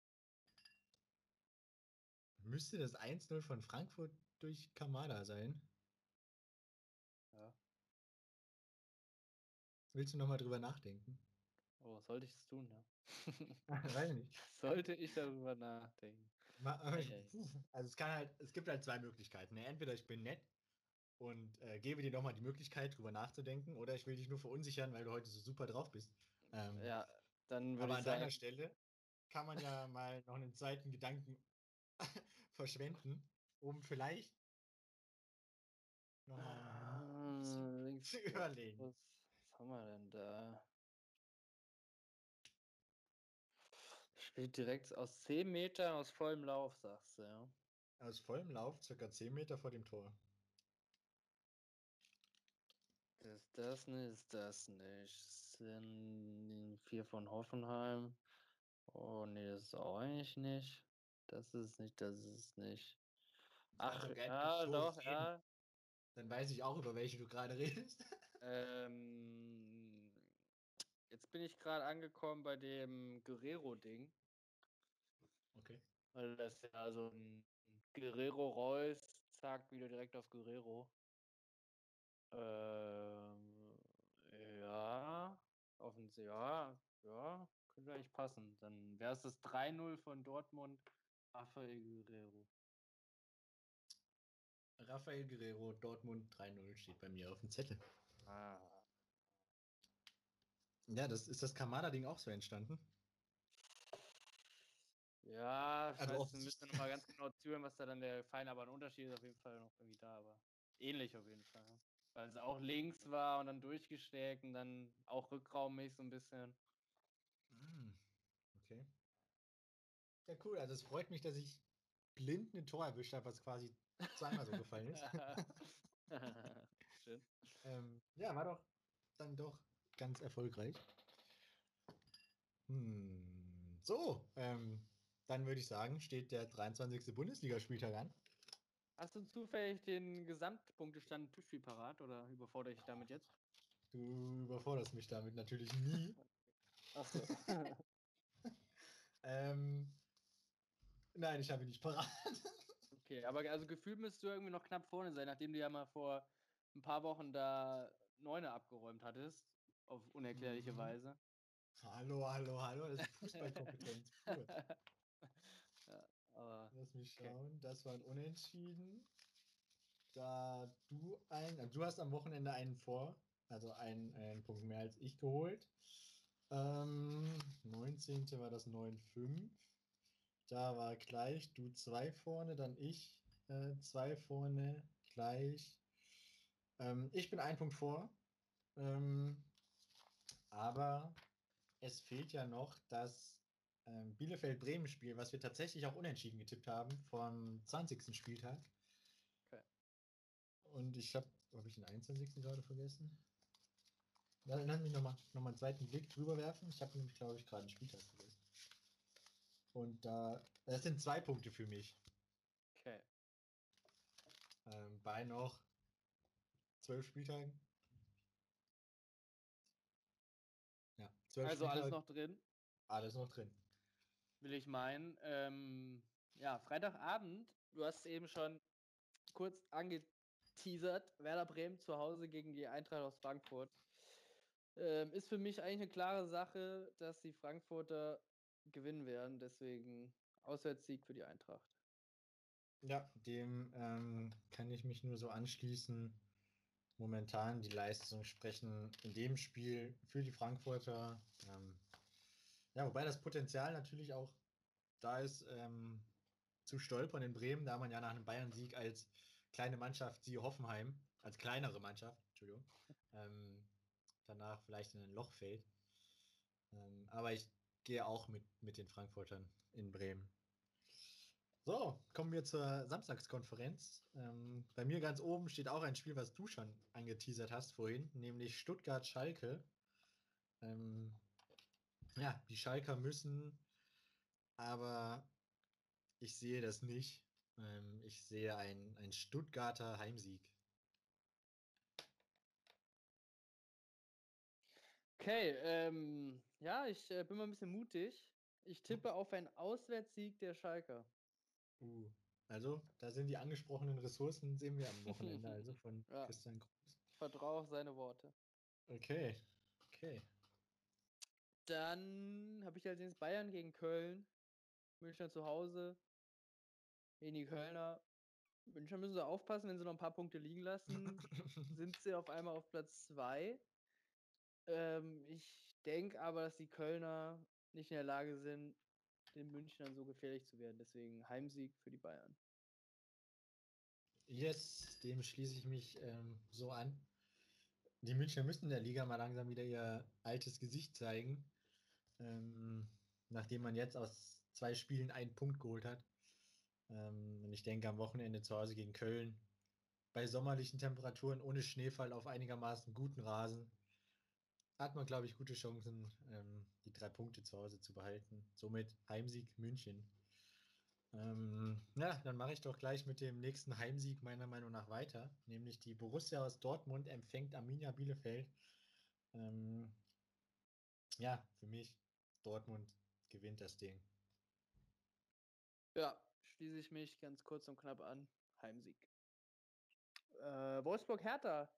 S1: Müsste das eins null von Frankfurt durch Kamada sein?
S2: Ja.
S1: Willst du nochmal drüber nachdenken?
S2: Oh, sollte ich es tun, ja?
S1: Weiß nicht.
S2: Sollte ich darüber nachdenken.
S1: Ma-
S2: Ei, ei.
S1: Also es kann halt, es gibt halt zwei Möglichkeiten. Ne? Entweder ich bin nett und äh, gebe dir nochmal die Möglichkeit, drüber nachzudenken, oder ich will dich nur verunsichern, weil du heute so super drauf bist. Ähm,
S2: Ja, dann würde
S1: aber
S2: ich
S1: an
S2: sagen,
S1: deiner Stelle kann man ja mal noch einen zweiten Gedanken verschwenden, um vielleicht nochmal ein bisschen
S2: ah, links,
S1: zu
S2: rechts,
S1: überlegen.
S2: was, was haben wir denn da? Spielt direkt aus zehn Metern aus vollem Lauf, sagst du, ja?
S1: Aus vollem Lauf, circa zehn Meter vor dem Tor.
S2: Ist das nicht, ist das nicht. Sind vier von Hoffenheim. Oh, nee, das ist auch eigentlich nicht. Das ist nicht, das ist nicht.
S1: Kannst
S2: Ach,
S1: auch gerne
S2: ja,
S1: so
S2: doch,
S1: sehen.
S2: ja.
S1: Dann weiß ich auch, über welche du gerade redest.
S2: Ähm, jetzt bin ich gerade angekommen bei dem Guerrero-Ding.
S1: Okay.
S2: Weil das ja so ein Guerrero Reus, zack, wieder direkt auf Guerrero. Ähm, ja, offensichtlich, ja, ja, könnte eigentlich passen. Dann wäre es das drei null von Dortmund, Rafael Guerrero.
S1: Rafael Guerrero, Dortmund drei null steht bei mir auf dem Zettel.
S2: Ah.
S1: Ja, das ist das Kamada-Ding auch so entstanden.
S2: Ja, ich
S1: Also
S2: weiß, wir müssen
S1: offensichtlich.
S2: nochmal ganz genau zuhören, was da dann der feine, aber ein Unterschied ist auf jeden Fall noch irgendwie da, aber ähnlich auf jeden Fall. Ja. Weil es auch links war und dann durchgesteckt und dann auch rückraummäßig so ein bisschen.
S1: Hm, okay. Ja, cool. Also es freut mich, dass ich blind ein Tor erwischt habe, was quasi zweimal so gefallen ist.
S2: Schön.
S1: ähm, ja, war doch dann doch ganz erfolgreich. Hm, so, ähm, dann würde ich sagen, steht der dreiundzwanzigste Bundesligaspieltag an.
S2: Hast du zufällig den Gesamtpunktestand im Tippspiel parat oder überfordere ich damit jetzt?
S1: Du überforderst mich damit natürlich nie.
S2: Achso.
S1: ähm, nein, ich habe ihn nicht parat.
S2: Okay, aber also gefühlt müsstest du irgendwie noch knapp vorne sein, nachdem du ja mal vor ein paar Wochen da Neune abgeräumt hattest, auf unerklärliche
S1: Mhm.
S2: Weise.
S1: Hallo, hallo, hallo, das ist Fußballkompetenz pur.
S2: Ja, aber
S1: Lass mich
S2: okay.
S1: schauen, das war ein Unentschieden. Da du ein, also du hast am Wochenende einen vor, also einen, einen Punkt mehr als ich geholt. Ähm, neunzehnte war das neun fünf. Da war gleich, du zwei vorne, dann ich äh, zwei vorne, gleich. Ähm, ich bin ein Punkt vor. Ähm, aber es fehlt ja noch das ähm, Bielefeld-Bremen-Spiel, was wir tatsächlich auch unentschieden getippt haben vom zwanzigsten Spieltag.
S2: Okay.
S1: Und ich habe, habe ich den einundzwanzigsten gerade vergessen? Lass lass mich nochmal noch mal einen zweiten Blick drüber werfen. Ich habe nämlich, glaube ich, gerade einen Spieltag vergessen. Und da, das sind zwei Punkte für mich.
S2: Okay.
S1: Ähm, bei noch zwölf Spieltagen. Ja, zwölf
S2: Also alles
S1: Spieltage,
S2: noch drin,
S1: alles noch drin.
S2: will ich meinen. Ähm, ja, Freitagabend, du hast es eben schon kurz angeteasert, Werder Bremen zu Hause gegen die Eintracht aus Frankfurt. Ähm, ist für mich eigentlich eine klare Sache, dass die Frankfurter gewinnen werden, deswegen Auswärtssieg für die Eintracht.
S1: Ja, dem ähm, kann ich mich nur so anschließen. Momentan die Leistungen sprechen in dem Spiel für die Frankfurter. Ähm, ja, wobei das Potenzial natürlich auch da ist, ähm, zu stolpern in Bremen, da man ja nach einem Bayern-Sieg als kleine Mannschaft, siehe Hoffenheim, als kleinere Mannschaft, Entschuldigung, ähm, danach vielleicht in ein Loch fällt. Ähm, aber ich gehe auch mit, mit den Frankfurtern in Bremen. So, kommen wir zur Samstagskonferenz. Ähm, bei mir ganz oben steht auch ein Spiel, was du schon angeteasert hast vorhin, nämlich Stuttgart-Schalke. Ähm, ja, die Schalker müssen, aber ich sehe das nicht. Ähm, ich sehe einen, einen Stuttgarter Heimsieg.
S2: Okay, ähm, ja, ich äh, bin mal ein bisschen mutig. Ich tippe auf einen Auswärtssieg der Schalker.
S1: Uh, also, da sind die angesprochenen Ressourcen, sehen wir am Wochenende, also von
S2: Ja,
S1: Christian Groß.
S2: ich vertraue auf seine Worte.
S1: Okay, okay.
S2: Dann habe ich als nächstes Bayern gegen Köln. Münchner zu Hause. Gegen die Kölner. Münchner müssen sie aufpassen, wenn sie noch ein paar Punkte liegen lassen, sind sie auf einmal auf Platz zwei. Ähm, ich denke aber, dass die Kölner nicht in der Lage sind, den Münchnern so gefährlich zu werden. Deswegen Heimsieg für die Bayern.
S1: Yes, dem schließe ich mich ähm, so an. Die Münchner müssen in der Liga mal langsam wieder ihr altes Gesicht zeigen. Ähm, nachdem man jetzt aus zwei Spielen einen Punkt geholt hat. Ähm, und ich denke am Wochenende zu Hause gegen Köln bei sommerlichen Temperaturen ohne Schneefall auf einigermaßen guten Rasen hat man, glaube ich, gute Chancen, ähm, die drei Punkte zu Hause zu behalten. Somit Heimsieg München. Ähm, ja, dann mache ich doch gleich mit dem nächsten Heimsieg meiner Meinung nach weiter, nämlich die Borussia aus Dortmund empfängt Arminia Bielefeld. Ähm, ja, für mich Dortmund gewinnt das Ding.
S2: Ja, schließe ich mich ganz kurz und knapp an. Heimsieg. Äh, Wolfsburg-Hertha.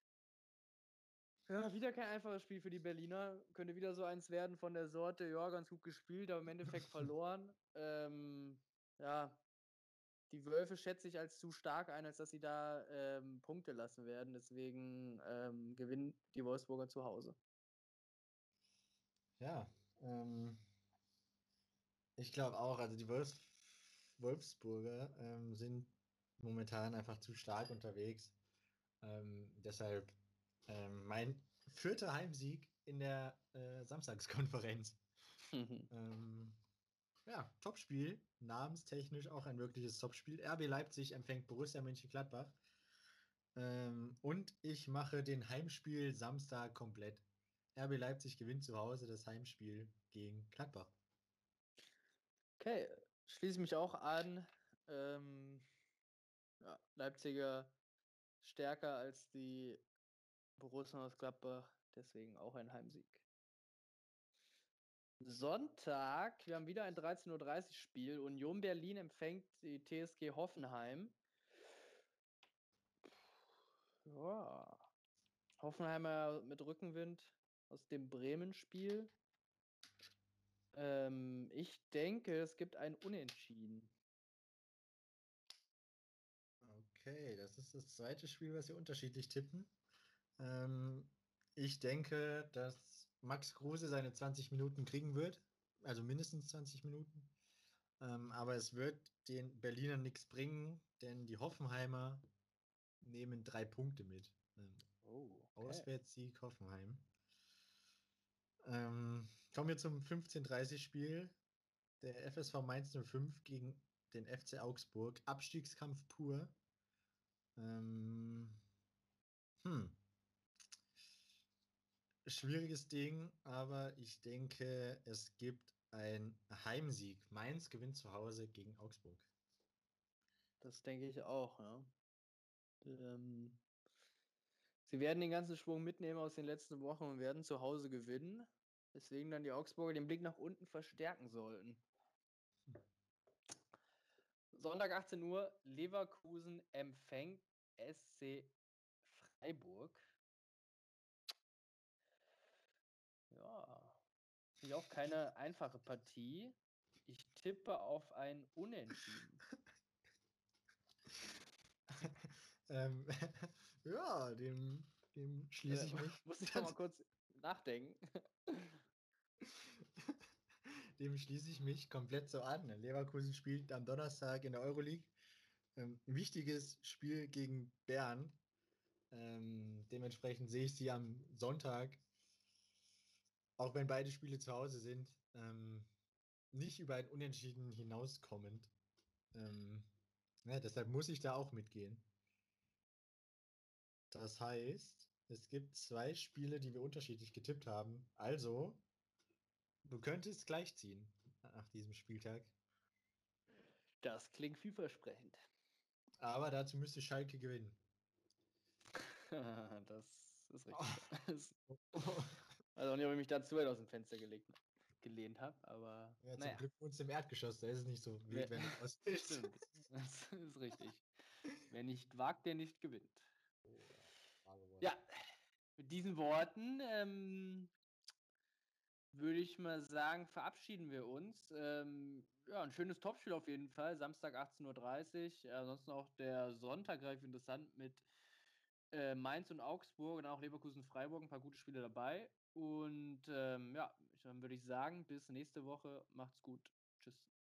S2: Ja, wieder kein einfaches Spiel für die Berliner. Könnte wieder so eins werden von der Sorte, ja, ganz gut gespielt, aber im Endeffekt verloren. Ähm, ja, die Wölfe schätze ich als zu stark ein, als dass sie da ähm, Punkte lassen werden. Deswegen ähm, gewinnen die Wolfsburger zu Hause.
S1: Ja, ähm, ich glaube auch, also die Wolfs Wolfsburger ähm, sind momentan einfach zu stark unterwegs. Ähm, deshalb ähm, mein vierter Heimsieg in der äh, Samstagskonferenz. Ähm, ja, Topspiel, namenstechnisch auch ein wirkliches Topspiel. R B Leipzig empfängt Borussia Mönchengladbach. Ähm, und ich mache den Heimspiel Samstag komplett. R B Leipzig gewinnt zu Hause das Heimspiel gegen Gladbach.
S2: Okay, schließe mich auch an. Ähm, ja, Leipziger stärker als die Borussen aus Gladbach, deswegen auch ein Heimsieg. Sonntag, wir haben wieder ein dreizehn Uhr dreißig Spiel. Union Berlin empfängt die T S G Hoffenheim. Ja, Hoffenheimer mit Rückenwind aus dem Bremen-Spiel. Ähm, ich denke, es gibt ein Unentschieden.
S1: Okay, das ist das zweite Spiel, was wir unterschiedlich tippen. Ähm, ich denke, dass Max Kruse seine zwanzig Minuten kriegen wird. Also mindestens zwanzig Minuten. Ähm, aber es wird den Berlinern nichts bringen, denn die Hoffenheimer nehmen drei Punkte mit. Ähm,
S2: Oh, okay.
S1: Auswärtssieg Hoffenheim. Ähm, kommen wir zum fünfzehn Uhr dreißig Spiel. Der F S V Mainz null fünf gegen den F C Augsburg. Abstiegskampf pur. Ähm, hm. Schwieriges Ding, aber ich denke, es gibt ein Heimsieg. Mainz gewinnt zu Hause gegen Augsburg.
S2: Das denke ich auch, ja. Ähm, sie werden den ganzen Schwung mitnehmen aus den letzten Wochen und werden zu Hause gewinnen. Deswegen dann die Augsburger den Blick nach unten verstärken sollten. Sonntag achtzehn Uhr, Leverkusen empfängt S C Freiburg. Ja, finde ich auch keine einfache Partie. Ich tippe auf ein Unentschieden.
S1: ähm, ja, dem, dem schließe
S2: Äh,
S1: ich mich.
S2: muss ich noch mal kurz nachdenken.
S1: Dem schließe ich mich komplett so an. Leverkusen spielt am Donnerstag in der Euroleague. Ähm, ein wichtiges Spiel gegen Bern. Ähm, dementsprechend sehe ich sie am Sonntag, auch wenn beide Spiele zu Hause sind, ähm, nicht über ein Unentschieden hinauskommend. Ähm, ja, deshalb muss ich da auch mitgehen. Das heißt, es gibt zwei Spiele, die wir unterschiedlich getippt haben. Also, du könntest gleich ziehen nach diesem Spieltag.
S2: Das klingt vielversprechend.
S1: Aber dazu müsste Schalke gewinnen.
S2: Das ist richtig. Das, also auch nicht, ob ich mich da zu weit aus dem Fenster gelegt, gelehnt habe, aber
S1: Ja, zum
S2: naja.
S1: Glück wohnst du im Erdgeschoss, da ist es nicht so
S2: Wer,
S1: wild, wenn du raus willst.
S2: stimmt, das ist richtig. Wer nicht wagt, der nicht gewinnt.
S1: Oh, ja, wahre Worte.
S2: Ja, mit diesen Worten ähm, würde ich mal sagen, verabschieden wir uns. Ähm, ja, ein schönes Topspiel auf jeden Fall. Samstag achtzehn Uhr dreißig. Ansonsten auch der Sonntag relativ interessant mit äh, Mainz und Augsburg und auch Leverkusen-Freiburg. Ein paar gute Spiele dabei. Und ähm, ja, dann würde ich sagen, bis nächste Woche. Macht's gut. Tschüss.